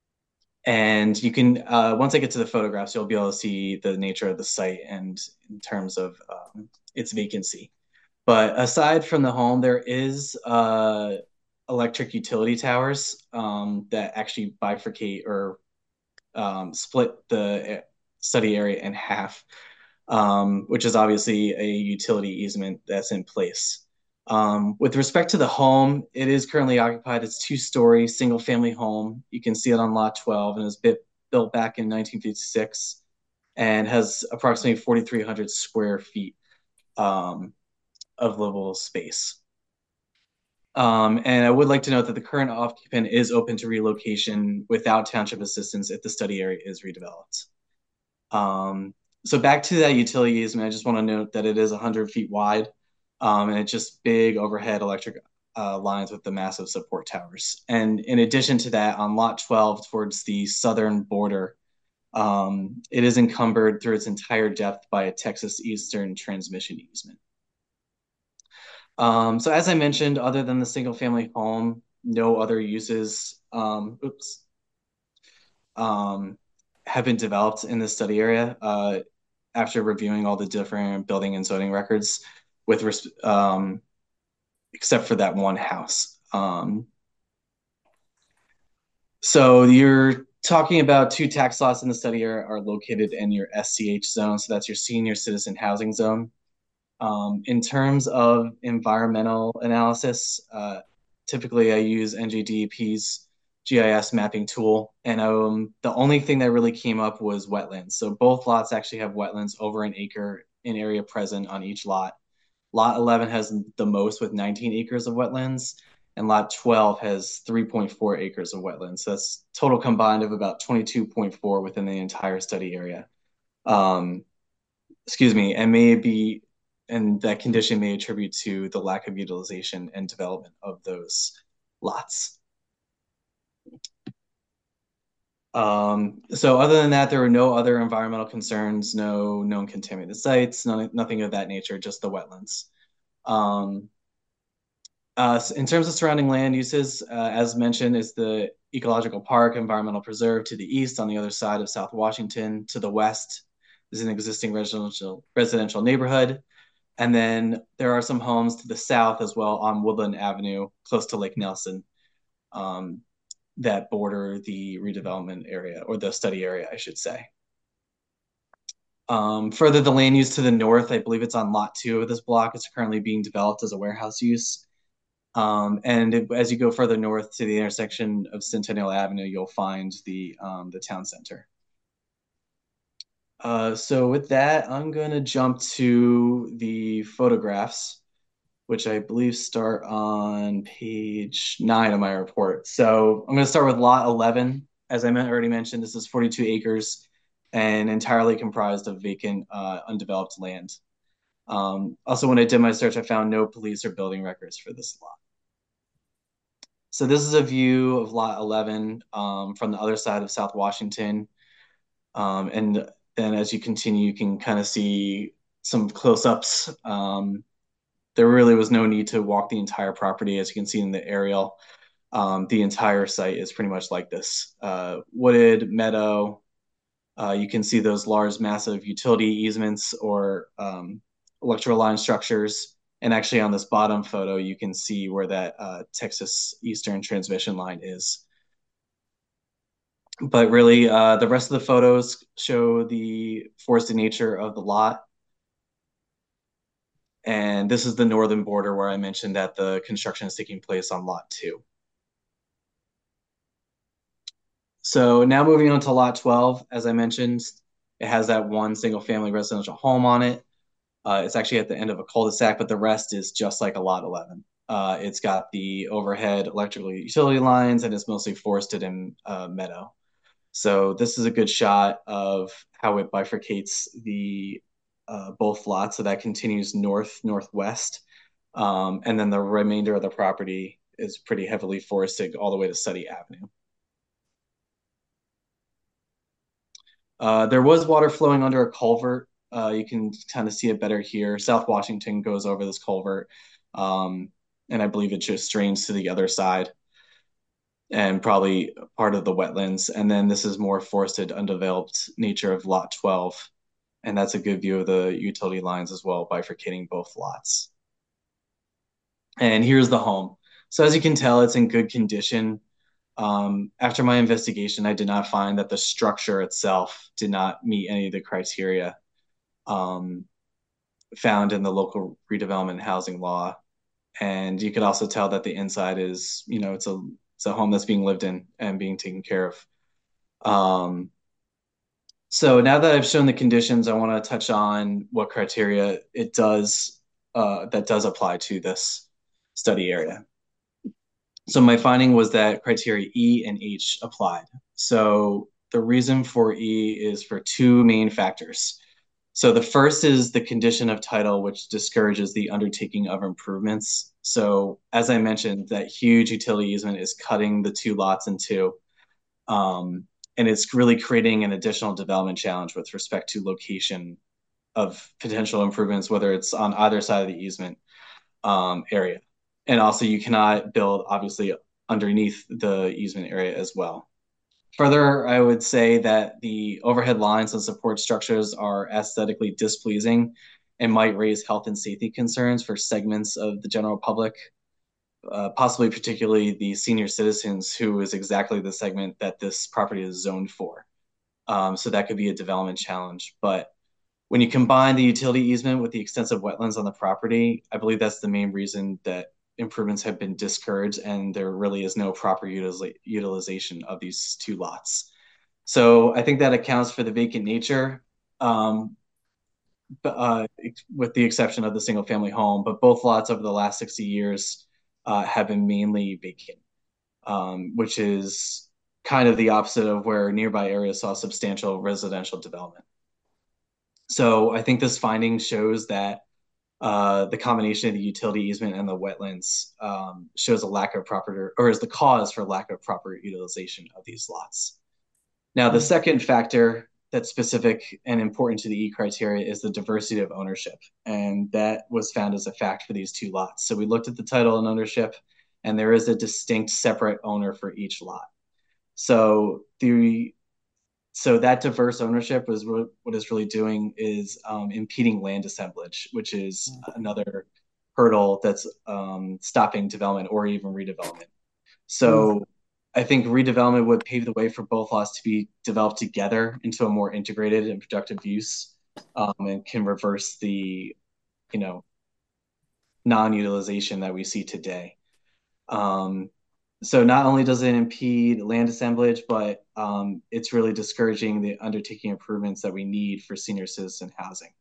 and you can, uh, once I get to the photographs, you'll be able to see the nature of the site and in terms of um, its vacancy. But aside from the home, there is uh, electric utility towers um, that actually bifurcate or um, split the study area in half, um, which is obviously a utility easement that's in place. Um, with respect to the home, it is currently occupied. It's two-story, single-family home. You can see it on lot twelve, and it was bit, built back in nineteen fifty-six and has approximately forty-three hundred square feet. um, of livable space. Um, and I would like to note that the current occupant is open to relocation without township assistance if the study area is redeveloped. Um, so back to that utility easement, I just want to note that it is one hundred feet wide, um, and it's just big overhead electric uh, lines with the massive support towers. And in addition to that, on lot twelve towards the southern border, um, it is encumbered through its entire depth by a Texas Eastern transmission easement. Um, so as I mentioned, other than the single family home, no other uses, um, oops, um, have been developed in this study area uh, after reviewing all the different building and zoning records with, um, except for that one house. Um, so you're talking about two tax lots in the study area are located in your S C H zone. So that's your senior citizen housing zone. Um, in terms of environmental analysis, uh, typically I use N J D E P's G I S mapping tool, and um, the only thing that really came up was wetlands. So both lots actually have wetlands over an acre in area present on each lot. Lot eleven has the most with nineteen acres of wetlands, and lot twelve has three point four acres of wetlands. So that's total combined of about twenty-two point four within the entire study area. Um, excuse me, and may be and that condition may attribute to the lack of utilization and development of those lots. Um, so other than that, there were no other environmental concerns, no known contaminated sites, no, nothing of that nature, just the wetlands. Um, uh, in terms of surrounding land uses, uh, as mentioned, is the Ecological Park Environmental Preserve to the east on the other side of South Washington. To the west is an existing residential, residential neighborhood. And then there are some homes to the south as well on Woodland Avenue, close to Lake Nelson, um, that border the redevelopment area, or the study area, I should say. Um, further, the land use to the north, I believe it's on lot two of this block. It's currently being developed as a warehouse use. Um, and it, as you go further north to the intersection of Centennial Avenue, you'll find the, um, the town center. Uh, so with that, I'm going to jump to the photographs, which I believe start on page nine of my report. So I'm going to start with lot eleven. As I already mentioned, this is forty-two acres and entirely comprised of vacant, uh, undeveloped land. Um, also, when I did my search, I found no police or building records for this lot. So this is a view of lot eleven um, from the other side of South Washington. Um, and then as you continue, you can kind of see some close-ups. Um, there really was no need to walk the entire property. As you can see in the aerial, um, the entire site is pretty much like this. Uh, wooded, meadow. Uh, you can see those large, massive utility easements or um, electrical line structures. And actually on this bottom photo, you can see where that uh, Texas Eastern transmission line is. But really, uh, the rest of the photos show the forested nature of the lot. And this is the northern border where I mentioned that the construction is taking place on lot two. So now moving on to lot twelve, as I mentioned, it has that one single family residential home on it. Uh, it's actually at the end of a cul-de-sac, but the rest is just like a lot eleven. Uh, it's got the overhead electrical utility lines and it's mostly forested and uh, meadow. So this is a good shot of how it bifurcates the uh, both lots. So that continues north, northwest. Um, and then the remainder of the property is pretty heavily forested all the way to Study Avenue. Uh, there was water flowing under a culvert. Uh, you can kind of see it better here. South Washington goes over this culvert. Um, and I believe it just drains to the other side and probably part of the wetlands. And then this is more forested, undeveloped nature of lot twelve. And that's a good view of the utility lines as well, bifurcating both lots. And here's the home. So as you can tell, it's in good condition. Um, after my investigation, I did not find that the structure itself did not meet any of the criteria um, found in the local redevelopment housing law. And you could also tell that the inside is, you know, it's a it's a home that's being lived in and being taken care of. Um, So now that I've shown the conditions, I want to touch on what criteria it does uh, that does apply to this study area. So my finding was that criteria E and H applied. So the reason for E is for two main factors. So the first is the condition of title, which discourages the undertaking of improvements. So as I mentioned, that huge utility easement is cutting the two lots in two. Um, and it's really creating an additional development challenge with respect to location of potential improvements, whether it's on either side of the easement um, area. And also you cannot build obviously underneath the easement area as well. Further, I would say that the overhead lines and support structures are aesthetically displeasing and might raise health and safety concerns for segments of the general public, uh, possibly particularly the senior citizens, who is exactly the segment that this property is zoned for. Um, so that could be a development challenge. But when you combine the utility easement with the extensive wetlands on the property, I believe that's the main reason that improvements have been discouraged and there really is no proper utiliza utilization of these two lots. So I think that accounts for the vacant nature, um, uh, with the exception of the single family home, but both lots over the last sixty years uh, have been mainly vacant, um, which is kind of the opposite of where nearby areas saw substantial residential development. So I think this finding shows that uh, the combination of the utility easement and the wetlands um, shows a lack of proper, or is the cause for lack of proper utilization of these lots. Now, the second factor that's specific and important to the E criteria is the diversity of ownership. And that was found as a fact for these two lots. So we looked at the title and ownership, and there is a distinct separate owner for each lot. So the So that diverse ownership was what, what it's really doing is um, impeding land assemblage, which is another hurdle that's um, stopping development or even redevelopment. So I think redevelopment would pave the way for both lots to be developed together into a more integrated and productive use, um, and can reverse the, you know, non-utilization that we see today. Um, So not only does it impede land assemblage, but um, it's really discouraging the undertaking improvements that we need for senior citizen housing.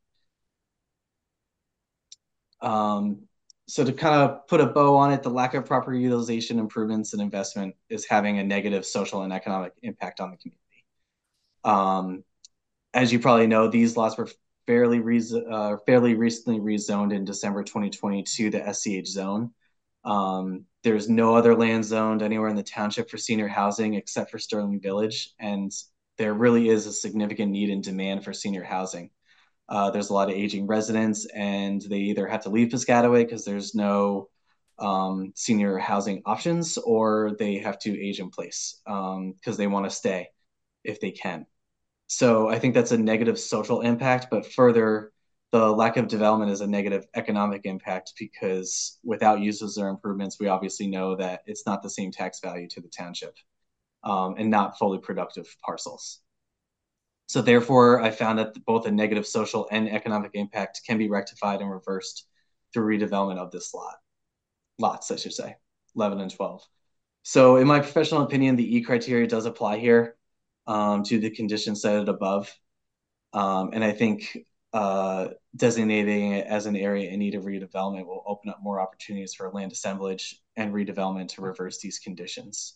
Um, so to kind of put a bow on it, the lack of proper utilization, improvements, and investment is having a negative social and economic impact on the community. Um, as you probably know, these lots were fairly, re uh, fairly recently rezoned in December twenty twenty-two to S C H zone. Um, there's no other land zoned anywhere in the township for senior housing except for Sterling Village, and there really is a significant need and demand for senior housing. Uh, there's a lot of aging residents, and they either have to leave Piscataway because there's no um, senior housing options, or they have to age in place because um, they want to stay if they can. So I think that's a negative social impact, but further, the lack of development is a negative economic impact because without uses or improvements, we obviously know that it's not the same tax value to the township um, and not fully productive parcels. So therefore, I found that both a negative social and economic impact can be rectified and reversed through redevelopment of this lot, lots, I should say, eleven and twelve. So in my professional opinion, the E criteria does apply here um, to the conditions cited above. Um, and I think uh, designating it as an area in need of redevelopment will open up more opportunities for land assemblage and redevelopment to reverse these conditions.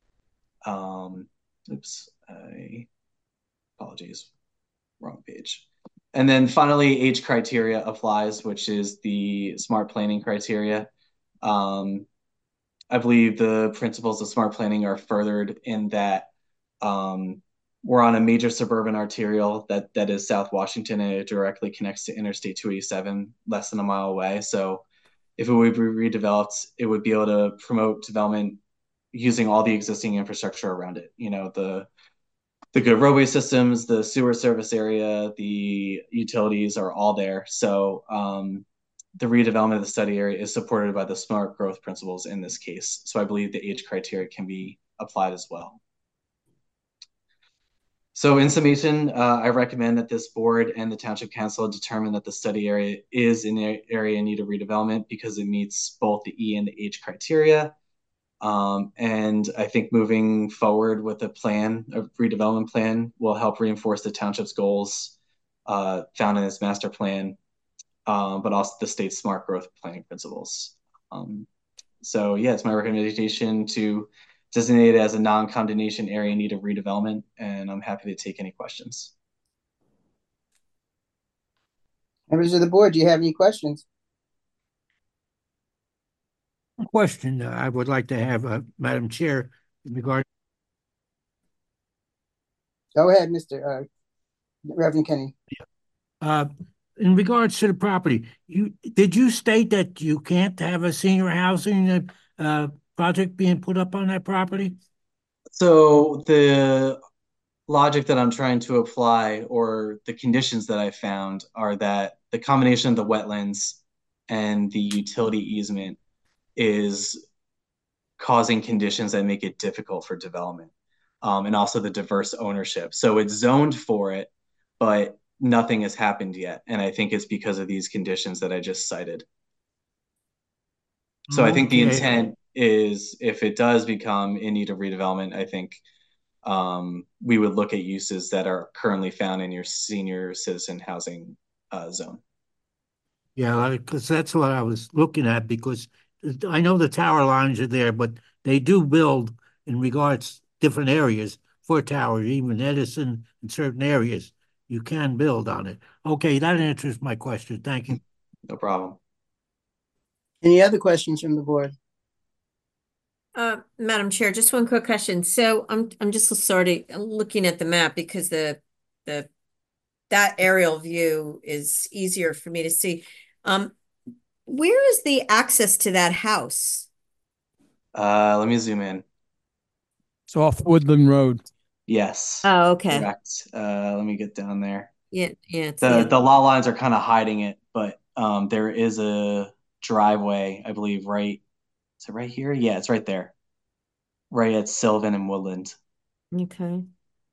Um, oops, I, apologies, wrong page. And then finally, H criteria applies, which is the smart planning criteria. Um, I believe the principles of smart planning are furthered in that um, we're on a major suburban arterial that that is South Washington, and it directly connects to Interstate two eighty-seven, less than a mile away. So if it would be redeveloped, it would be able to promote development using all the existing infrastructure around it. You know, the the good roadway systems, the sewer service area, the utilities are all there. So um, the redevelopment of the study area is supported by the smart growth principles in this case. So I believe the H criteria can be applied as well. So in summation, uh, I recommend that this board and the Township Council determine that the study area is an area in need of redevelopment because it meets both the E and the H criteria. Um, and I think moving forward with a plan, a redevelopment plan, will help reinforce the township's goals uh, found in its master plan, um, but also the state's smart growth planning principles. Um, so yeah, it's my recommendation to designate it as a non-condemnation area in need of redevelopment, and I'm happy to take any questions. Members of the board, do you have any questions? Question uh, I would like to have, uh, Madam Chair, in regard. Go ahead, Mister Uh, Reverend Kenny. Uh, in regards to the property, you did you state that you can't have a senior housing uh, project being put up on that property? So the logic that I'm trying to apply, or the conditions that I found, are that the combination of the wetlands and the utility easement is causing conditions that make it difficult for development, um, and also the diverse ownership. So it's zoned for it, but nothing has happened yet. And I think it's because of these conditions that I just cited. So I think the Okay. intent is, if it does become in need of redevelopment, I think um, we would look at uses that are currently found in your senior citizen housing uh, zone. Yeah, because that's what I was looking at, because I know the tower lines are there, but they do build in regards different areas for towers, even Edison in certain areas. You can build on it. Okay, that answers my question. Thank you. No problem. Any other questions from the board? Uh, Madam Chair, just one quick question. So I'm I'm just sorry, I'm looking at the map because the the that aerial view is easier for me to see. Um, where is the access to that house? Uh, let me zoom in. It's off Woodland Road. Yes. Oh, okay. Correct. Uh, let me get down there. Yeah, yeah. It's The the, the lot lines are kind of hiding it, but um, there is a driveway, I believe, right. Is it right here? Yeah, it's right there. Right at Sylvan and Woodland. okay.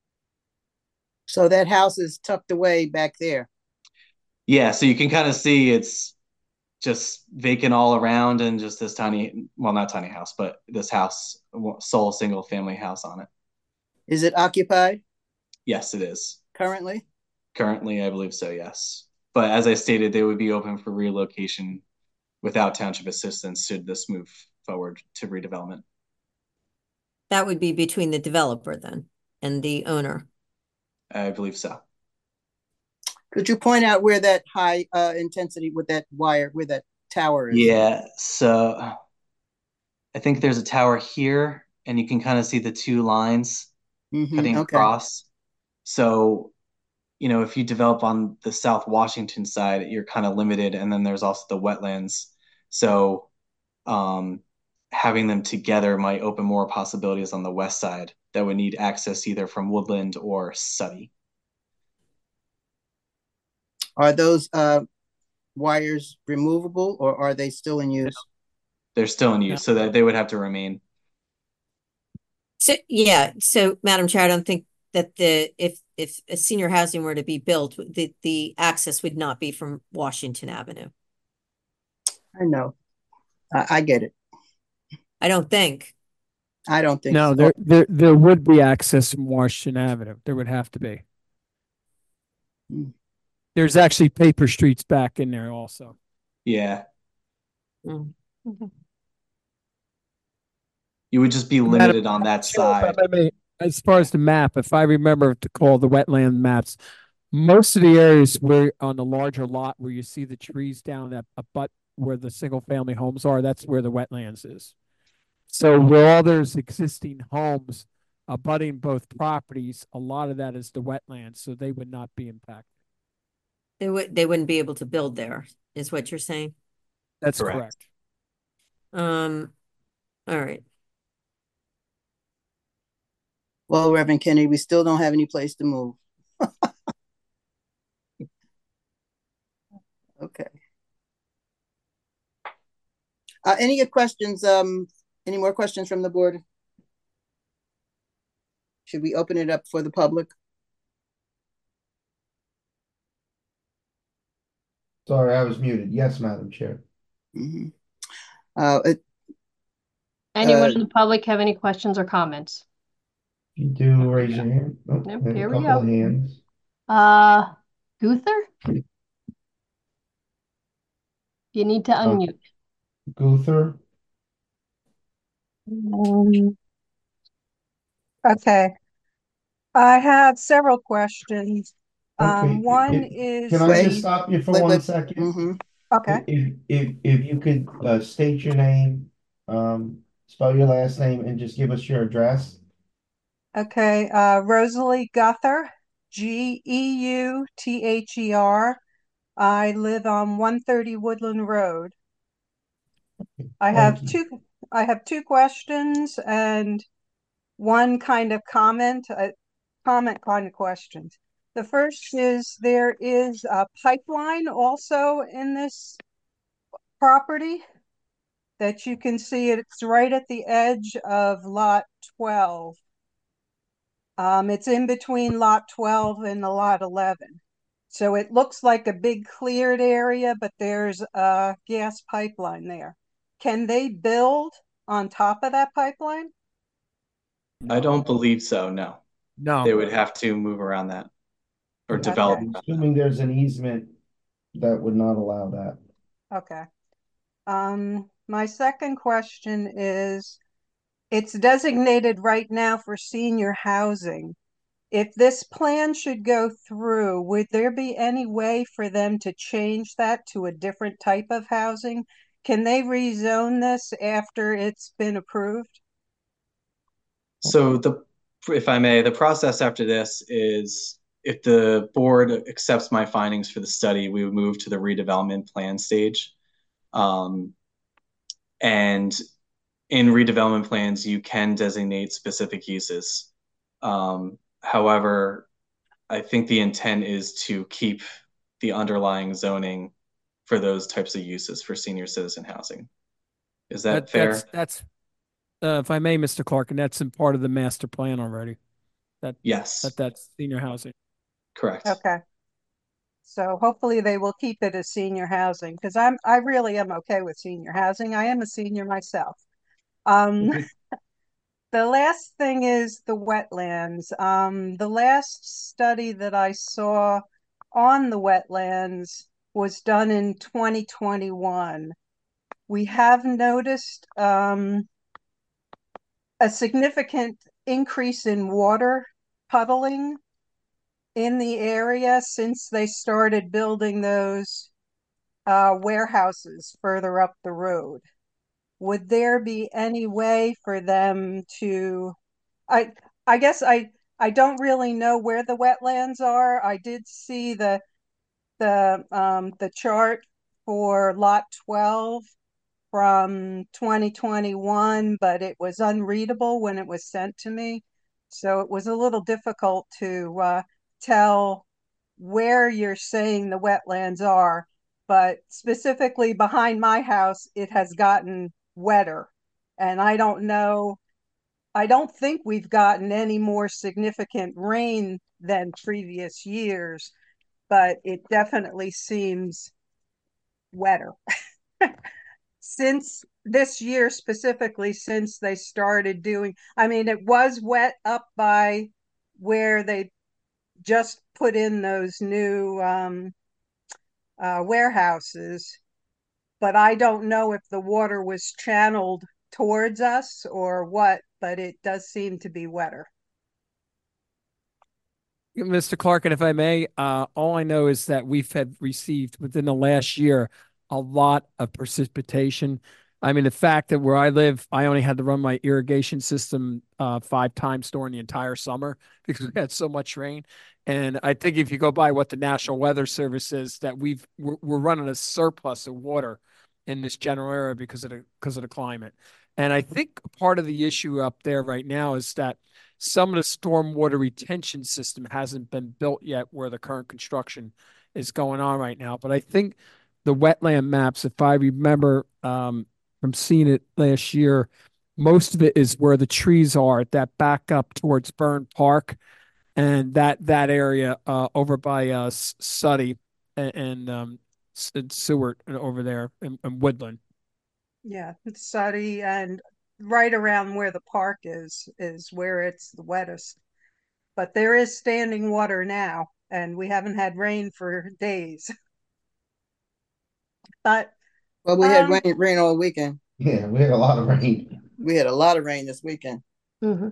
So that house is tucked away back there. Yeah, so you can kind of see it's just vacant all around, and just this tiny, well, not tiny house, but this house, sole single family house on it. Is it occupied Yes, it is. currently? Currently, I believe so, yes. But as I stated, they would be open for relocation without township assistance should this move forward to redevelopment. That would be between the developer then and the owner. I believe so. Could you point out where that high uh, intensity with that wire, where that tower is? Yeah, so I think there's a tower here, and you can kind of see the two lines Mhm, cutting okay. across. So, you know, if you develop on the South Washington side, you're kind of limited, and then there's also the wetlands. So, um, having them together might open more possibilities on the west side that would need access either from Woodland or Suddy. Are those uh, wires removable, or are they still in use? They're still in use, so that they would have to remain. So yeah, so Madam Chair, I don't think that the if if a senior housing were to be built, the the access would not be from Washington Avenue. I know. I, I get it. I don't think. I don't think No, so. there, there, there would be access from Washington Avenue. There would have to be. Hmm. There's actually paper streets back in there also. Yeah. Mm. Okay. You would just be limited on that side. As far as the map, if I remember to call the wetland maps, most of the areas where on the larger lot where you see the trees down that abut where the single family homes are, that's where the wetlands is. So where all there's existing homes abutting both properties, a lot of that is the wetlands, so they would not be impacted. They would they wouldn't be able to build there, is what you're saying? That's Correct. correct. Um, all right. Well, Reverend Kennedy, we still don't have any place to move. Okay. Uh, any questions? Um, any more questions from the board? Should we open it up for the public? Sorry, I was muted. Yes, Madam Chair. Mm-hmm. Uh, it, Anyone Uh, in the public have any questions or comments? You do raise your hand. Oh, Yep, we have here a we couple go. of hands. Uh, Guther? You need to Uh, unmute. Guther? Um, okay. I have several questions. Okay, Um, one it- is can I Wait, just the, stop you for wait, one wait. second? hmm okay, If, if, if you could, uh, state your name, um, spell your last name and just give us your address. okay. Uh, Rosalie Guther, G E U T H E R. I live on one thirty Woodland Road. I Thank have you. two, I have two questions and one kind of comment, a comment kind of questions. The first is there is a pipeline also in this property that you can see. It's right at the edge of lot twelve. Um, it's in between lot twelve and the lot eleven. So it looks like a big cleared area, but there's a gas pipeline there. Can they build on top of that pipeline? I don't believe so, no. No. They would have to move around that or develop. Okay. Assuming there's an easement that would not allow that. Okay. Um, my second question is, it's designated right now for senior housing. If this plan should go through, would there be any way for them to change that to a different type of housing? Can they rezone this after it's been approved? So the, if I may, the process after this is if the board accepts my findings for the study, we would move to the redevelopment plan stage. Um, and in redevelopment plans, you can designate specific uses. Um, however, I think the intent is to keep the underlying zoning for those types of uses for senior citizen housing. Is that, That, fair? that's, that's, uh, if I may, Mister Clark, and that's in part of the master plan already. That, Yes. that that's senior housing. Correct. Okay. So hopefully they will keep it as senior housing because I'm I really am okay with senior housing. I am a senior myself. Um, the last thing is the wetlands. Um, the last study that I saw on the wetlands was done in twenty twenty-one. We have noticed um, a significant increase in water puddling in the area since they started building those uh, warehouses further up the road. Would there be any way for them to, I, I guess I, I don't really know where the wetlands are. I did see the, the, um, the chart for lot twelve from twenty twenty-one, but it was unreadable when it was sent to me. So it was a little difficult to uh, tell where you're saying the wetlands are, but specifically behind my house, it has gotten wetter. And I don't know, I don't think we've gotten any more significant rain than previous years, but it definitely seems wetter. Since this year specifically, since they started doing, I mean, it was wet up by where they just put in those new um, uh, warehouses, but I don't know if the water was channeled towards us or what, but it does seem to be wetter. Mister Clark, and if I may, uh, all I know is that we've had received within the last year a lot of precipitation. I mean, the fact that where I live, I only had to run my irrigation system uh, five times during the entire summer because we had so much rain. And I think if you go by what the National Weather Service says, that we've we're, we're running a surplus of water in this general area because of the because of the climate. And I think part of the issue up there right now is that some of the stormwater retention system hasn't been built yet where the current construction is going on right now. But I think the wetland maps, if I remember um, from seeing it last year, most of it is where the trees are that back up towards Burn Park and that that area uh, over by uh, Suddy and, and um, Seward over there in, in Woodland. Yeah, Suddy and right around where the park is, is where it's the wettest. But there is standing water now, and we haven't had rain for days. But Well, we had um, rain, rain all weekend. Yeah, we had a lot of rain. We had a lot of rain this weekend. Mhm.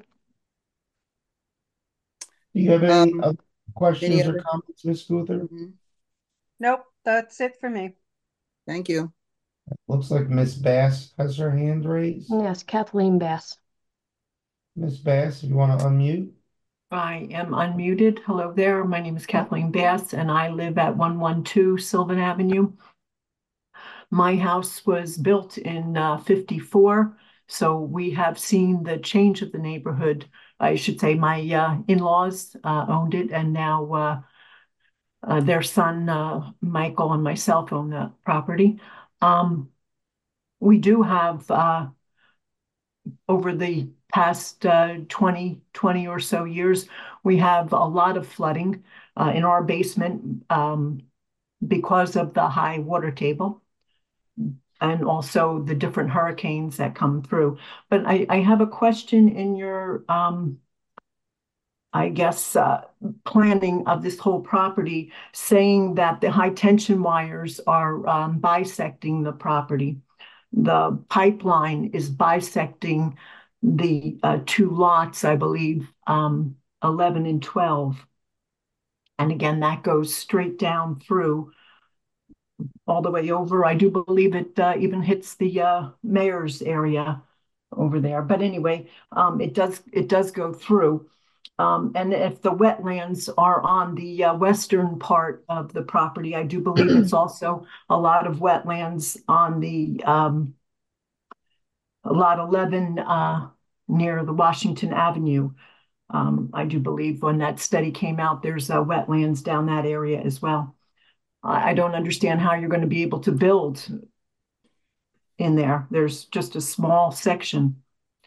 Do you have any Um, other questions any or other? comments, Miz Gunther? Mhm. Nope, that's it for me. Thank you. Looks like Miss Bass has her hand raised. Yes, Kathleen Bass. Miss Bass, if you want to unmute. I am unmuted. Hello there. My name is Kathleen Bass, and I live at one one two Sylvan Avenue. My house was built in uh, fifty-four, so we have seen the change of the neighborhood. I should say my uh, in-laws uh, owned it, and now uh, uh, their son, uh, Michael, and myself own the property. Um, we do have, uh, over the past uh, twenty, twenty or so years, we have a lot of flooding uh, in our basement um, because of the high water table and also the different hurricanes that come through. But I, I have a question in your, um, I guess, uh, planning of this whole property, saying that the high tension wires are um, bisecting the property. The pipeline is bisecting the uh, two lots, I believe, um, eleven and twelve. And again, that goes straight down through all the way over. I do believe it uh, even hits the uh, mayor's area over there. But anyway, um, it does it does go through. Um, and if the wetlands are on the uh, western part of the property, I do believe it's also a lot of wetlands on the um, lot eleven uh, near the Washington Avenue. Um, I do believe when that study came out, there's uh, wetlands down that area as well. I don't understand how you're going to be able to build in there. There's just a small section.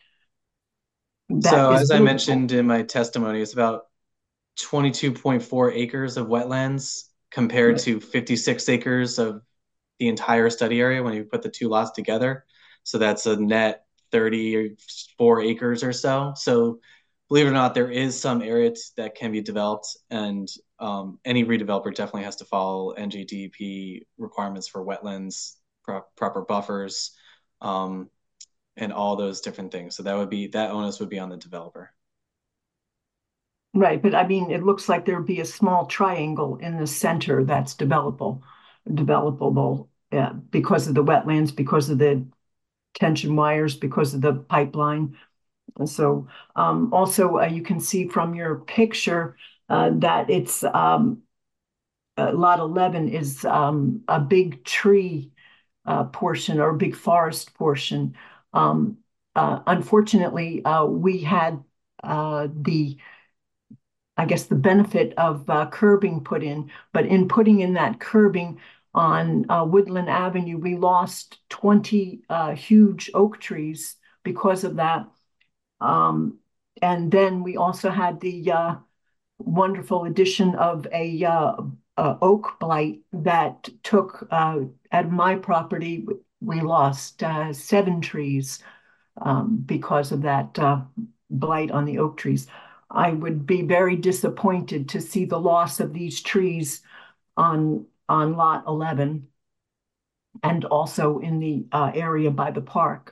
That So is as I buildable. mentioned in my testimony, it's about twenty-two point four acres of wetlands compared Right. to fifty-six acres of the entire study area when you put the two lots together. So that's a net thirty-four acres or so. So believe it or not, there is some area t- that can be developed, and um, any redeveloper definitely has to follow N J D E P requirements for wetlands, pro- proper buffers, um, and all those different things. So that would be that onus would be on the developer. Right, but I mean, it looks like there'd be a small triangle in the center that's developable, developable, yeah, because of the wetlands, because of the tension wires, because of the pipeline. And so, um, also, uh, you can see from your picture uh, that it's um, uh, lot eleven is um, a big tree uh, portion or a big forest portion. Um, uh, unfortunately, uh, we had uh, the I guess the benefit of uh, curbing put in, but in putting in that curbing on uh, Woodland Avenue, we lost twenty uh, huge oak trees because of that. Um, and then we also had the uh, wonderful addition of a, uh, a oak blight that took uh, at my property. We lost uh, seven trees um, because of that uh, blight on the oak trees. I would be very disappointed to see the loss of these trees on on lot eleven and also in the uh, area by the park.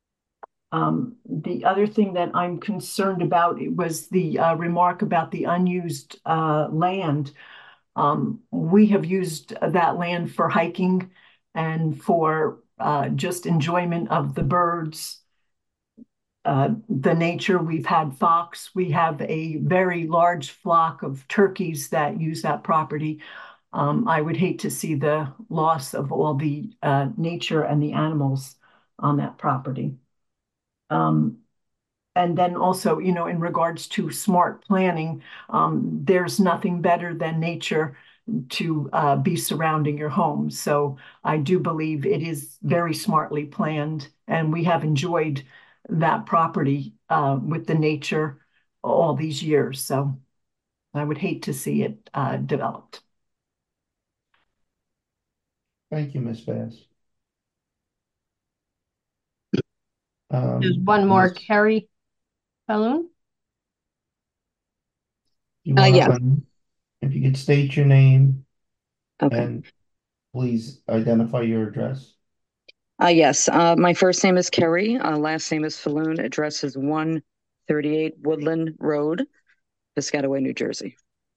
Um, the other thing that I'm concerned about was the uh, remark about the unused uh, land. Um, we have used that land for hiking and for uh, just enjoyment of the birds, uh, the nature. We've had fox. We have a very large flock of turkeys that use that property. Um, I would hate to see the loss of all the uh, nature and the animals on that property. Um, and then also, you know, in regards to smart planning, um, there's nothing better than nature to uh, be surrounding your home. So I do believe it is very smartly planned, and we have enjoyed that property uh, with the nature all these years. So I would hate to see it uh, developed. Thank you, Miss Bass. Um, There's one more, unless Carrie Balloon. you Uh, want yes. to, if you could state your name Okay. and please identify your address. Uh, yes. Uh, my first name is Kerry. Uh, last name is Falloon. Address is one thirty-eight Woodland Road, Piscataway, New Jersey.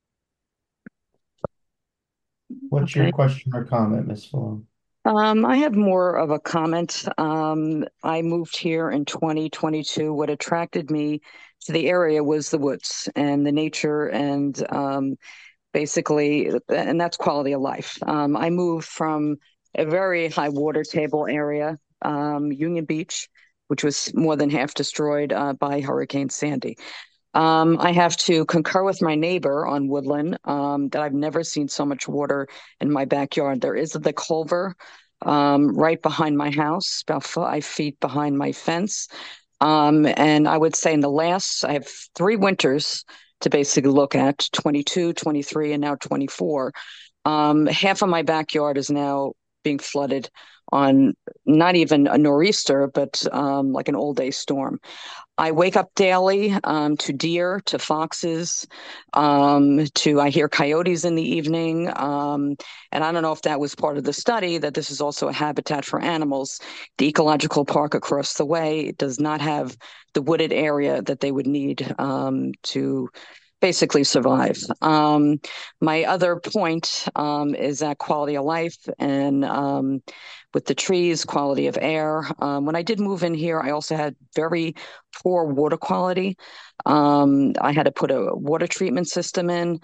What's Okay. your question or comment, Miz Falone? Um, I have more of a comment. Um, I moved here in twenty twenty-two. What attracted me to the area was the woods and the nature and um, basically, and that's quality of life. Um, I moved from a very high water table area, um, Union Beach, which was more than half destroyed uh, by Hurricane Sandy. Um, I have to concur with my neighbor on Woodland um, that I've never seen so much water in my backyard. There is the culvert um, right behind my house, about five feet behind my fence. Um, and I would say in the last, I have three winters to basically look at, twenty-two, twenty-three, and now twenty-four. Um, half of my backyard is now being flooded on not even a nor'easter, but um, like an all day storm. I wake up daily um, to deer, to foxes, um, to I hear coyotes in the evening. Um, and I don't know if that was part of the study, that this is also a habitat for animals. The ecological park across the way does not have the wooded area that they would need um, to basically survive. Um, my other point um, is that quality of life and um, with the trees, quality of air. Um, when I did move in here, I also had very poor water quality. Um, I had to put a water treatment system in.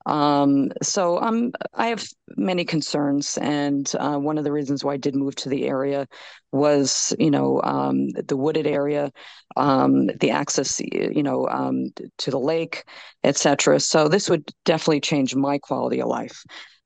Um, so um, I have many concerns, and uh, one of the reasons why I did move to the area was, you know, um, the wooded area, um, the access, you know, um, to the lake, et cetera. So this would definitely change my quality of life.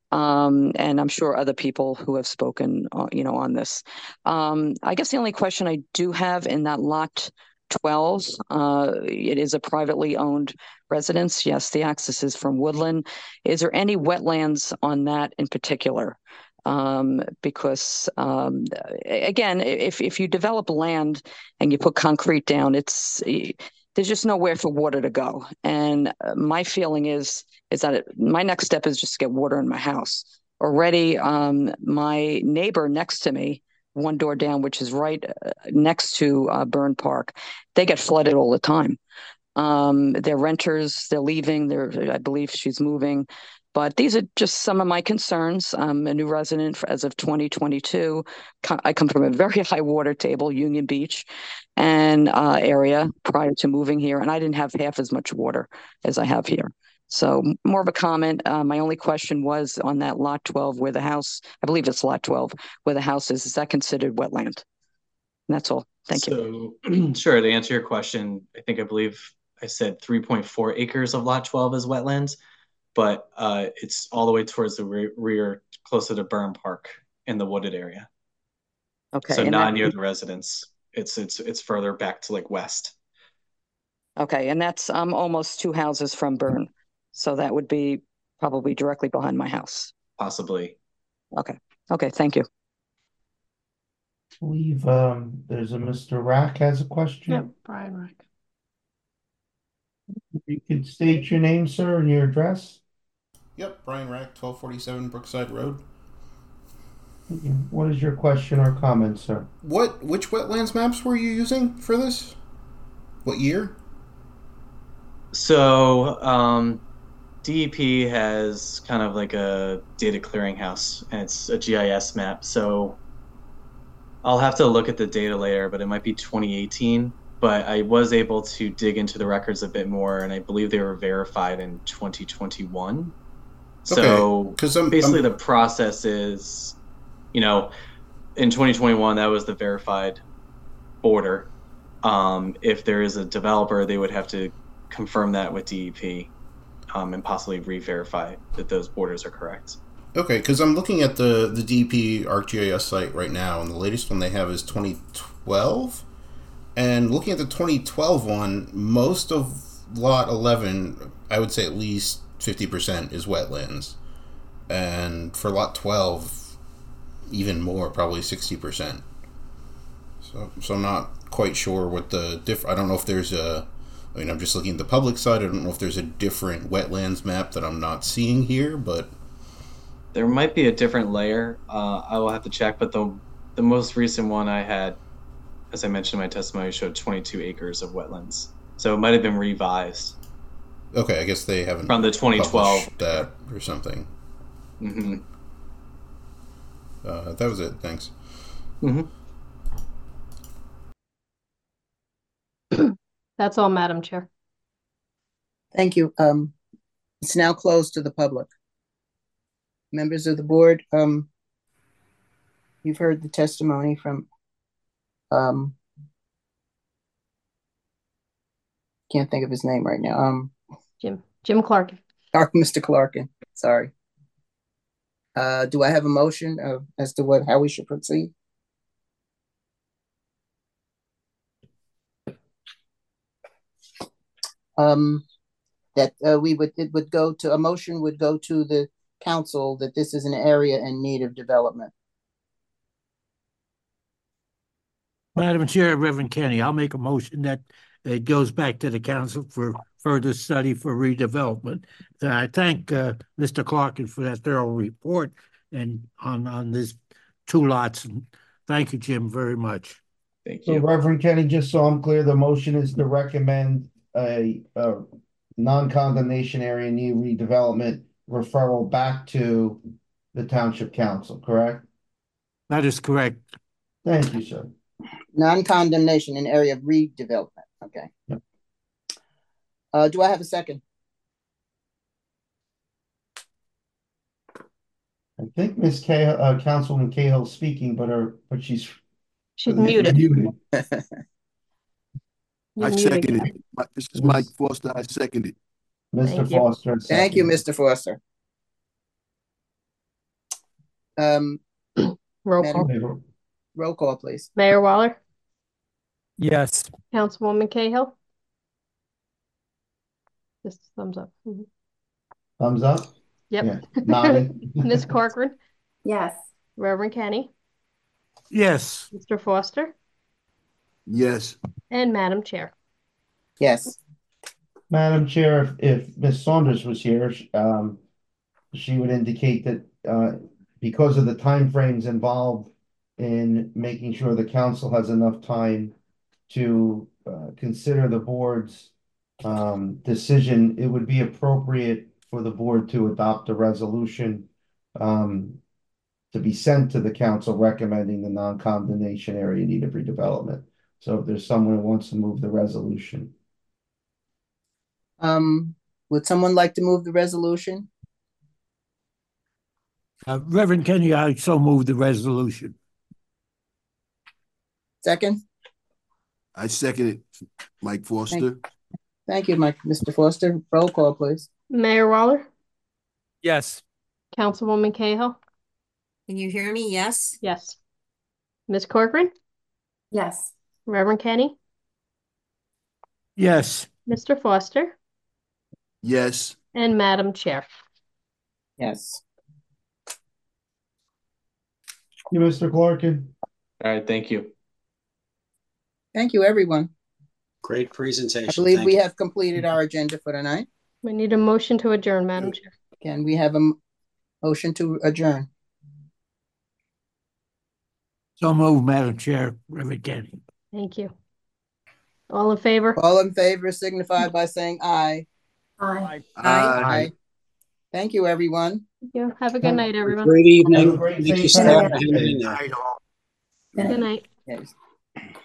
Um, and I'm sure other people who have spoken, uh, you know, on this. Um, I guess the only question I do have in that lot twelve, uh, it is a privately owned residence. Yes, the access is from Woodland. Is there any wetlands on that in particular? Um, because um, again, if if you develop land and you put concrete down, it's there's just nowhere for water to go. And my feeling is is that it, my next step is just to get water in my house. Already, um, my neighbor next to me, one door down, which is right next to uh, Burn Park, they get flooded all the time. Um, they're renters, they're leaving, they're, I believe she's moving. But these are just some of my concerns. I'm a new resident for, as of twenty twenty-two. I come from a very high water table, Union Beach, and uh, area prior to moving here, and I didn't have half as much water as I have here. So more of a comment. Uh, my only question was on that lot twelve where the house, I believe it's lot twelve, where the house is, is that considered wetland? And that's all. Thank you. So sure, to answer your question, I think I believe I said three point four acres of lot twelve is wetlands, but uh, it's all the way towards the re rear, closer to Burn Park in the wooded area. Okay. So and not that, near the residence. It's it's it's further back to like west. Okay, and that's um almost two houses from Burn. So that would be probably directly behind my house. Possibly. Okay. Okay, thank you. I believe um, there's a Mister Rack has a question. Yep, Brian Rack. You could state your name, sir, and your address. Yep, Brian Rack, twelve forty-seven Brookside Road. What is your question or comment, sir? What, which wetlands maps were you using for this? What year? So, um, D E P has kind of like a data clearinghouse, and it's a G I S map. So I'll have to look at the data later, but it might be twenty eighteen. But I was able to dig into the records a bit more, and I believe they were verified in twenty twenty-one. So okay, I'm, basically I'm... the process is, you know, in twenty twenty-one, that was the verified border. Um, if there is a developer, they would have to confirm that with D E P um, and possibly re-verify that those borders are correct. Okay, because I'm looking at the, the D E P ArcGIS site right now, and the latest one they have is twenty twelve. And looking at the twenty twelve one, most of lot eleven, I would say at least fifty percent is wetlands. And for lot twelve, even more, probably sixty percent. So, so I'm not quite sure what the diff. I don't know if there's a. I mean, I'm just looking at the public side. I don't know if there's a different wetlands map that I'm not seeing here, but there might be a different layer. Uh, I will have to check, but the the most recent one I had, as I mentioned in my testimony, showed twenty-two acres of wetlands. So it might have been revised. Okay, I guess they haven't from the twenty twelve that or something. Mm-hmm. Uh, that was it. Thanks. Mm-hmm. That's all, Madam Chair. Thank you. Um, it's now closed to the public. Members of the board, um, you've heard the testimony from, um, can't think of his name right now. Um, Jim, Jim Clarkin. Or Mister Clarkin, sorry. Uh, do I have a motion uh, as to what, how we should proceed? Um, that uh, we would, it would go to, a motion would go to the council that this is an area in need of development. Madam Chair, Reverend Kenny, I'll make a motion that it goes back to the council for further study for redevelopment. So I thank uh, Mister Clarkin for that thorough report and on, on this two lots. And thank you, Jim, very much. Thank So Reverend Kenny, just so I'm clear, the motion is to recommend a, a non-condemnation area need redevelopment referral back to the township council, correct? That is correct. Thank you, sir. Non-condemnation in area of redevelopment. Okay. Yep. Uh, do I have a second? I think Miz Cahill, uh, Councilwoman Cahill speaking, but her, but she's she's muted. muted. I second it. This is Mike Foster. I second it. Mister Foster. Thank you, Mister Foster. Um, roll Madam, call. Roll call, please. Mayor Waller, Yes. Councilwoman Cahill. Just thumbs up. Mhm. Thumbs up? Yep. Yeah. Nodding. Miz Corcoran. Yes. Reverend Kenny. Yes. Mister Foster. Yes. And Madam Chair. Yes. Madam Chair, if, if Miz Saunders was here, sh- um, she would indicate that, uh, because of the timeframes involved in making sure the council has enough time to, uh, consider the board's, um, decision, it would be appropriate for the board to adopt a resolution, um, to be sent to the council recommending the non-condemnation area in need of redevelopment. So if there's someone who wants to move the resolution. Um, would someone like to move the resolution? Uh, Reverend Kenny, I so move the resolution. Second? I second it. Mike Foster. Thank, thank you, Mike. Mister Foster. Roll call, please. Mayor Waller, Yes. Councilwoman Cahill. Can you hear me? Yes. Yes. Miz Corcoran. Yes. Reverend Kenny. Yes. Mister Foster. Yes. And Madam Chair. Yes. You, Mister Clarkin. All right, thank you. Thank you, everyone. Great presentation. I believe Thank we you. have completed our agenda for tonight. We need a motion to adjourn, Madam Chair. Can we have a m- motion to adjourn? So move, Madam Chair, Reverend Kenny. Thank you. All in favor? All in favor signify by saying aye. Aye. Aye. Thank you, everyone. Thank you. Have a good night, everyone. Great evening. Have a great Thank you, safe staff, night. for hanging in there. Good night. Yes.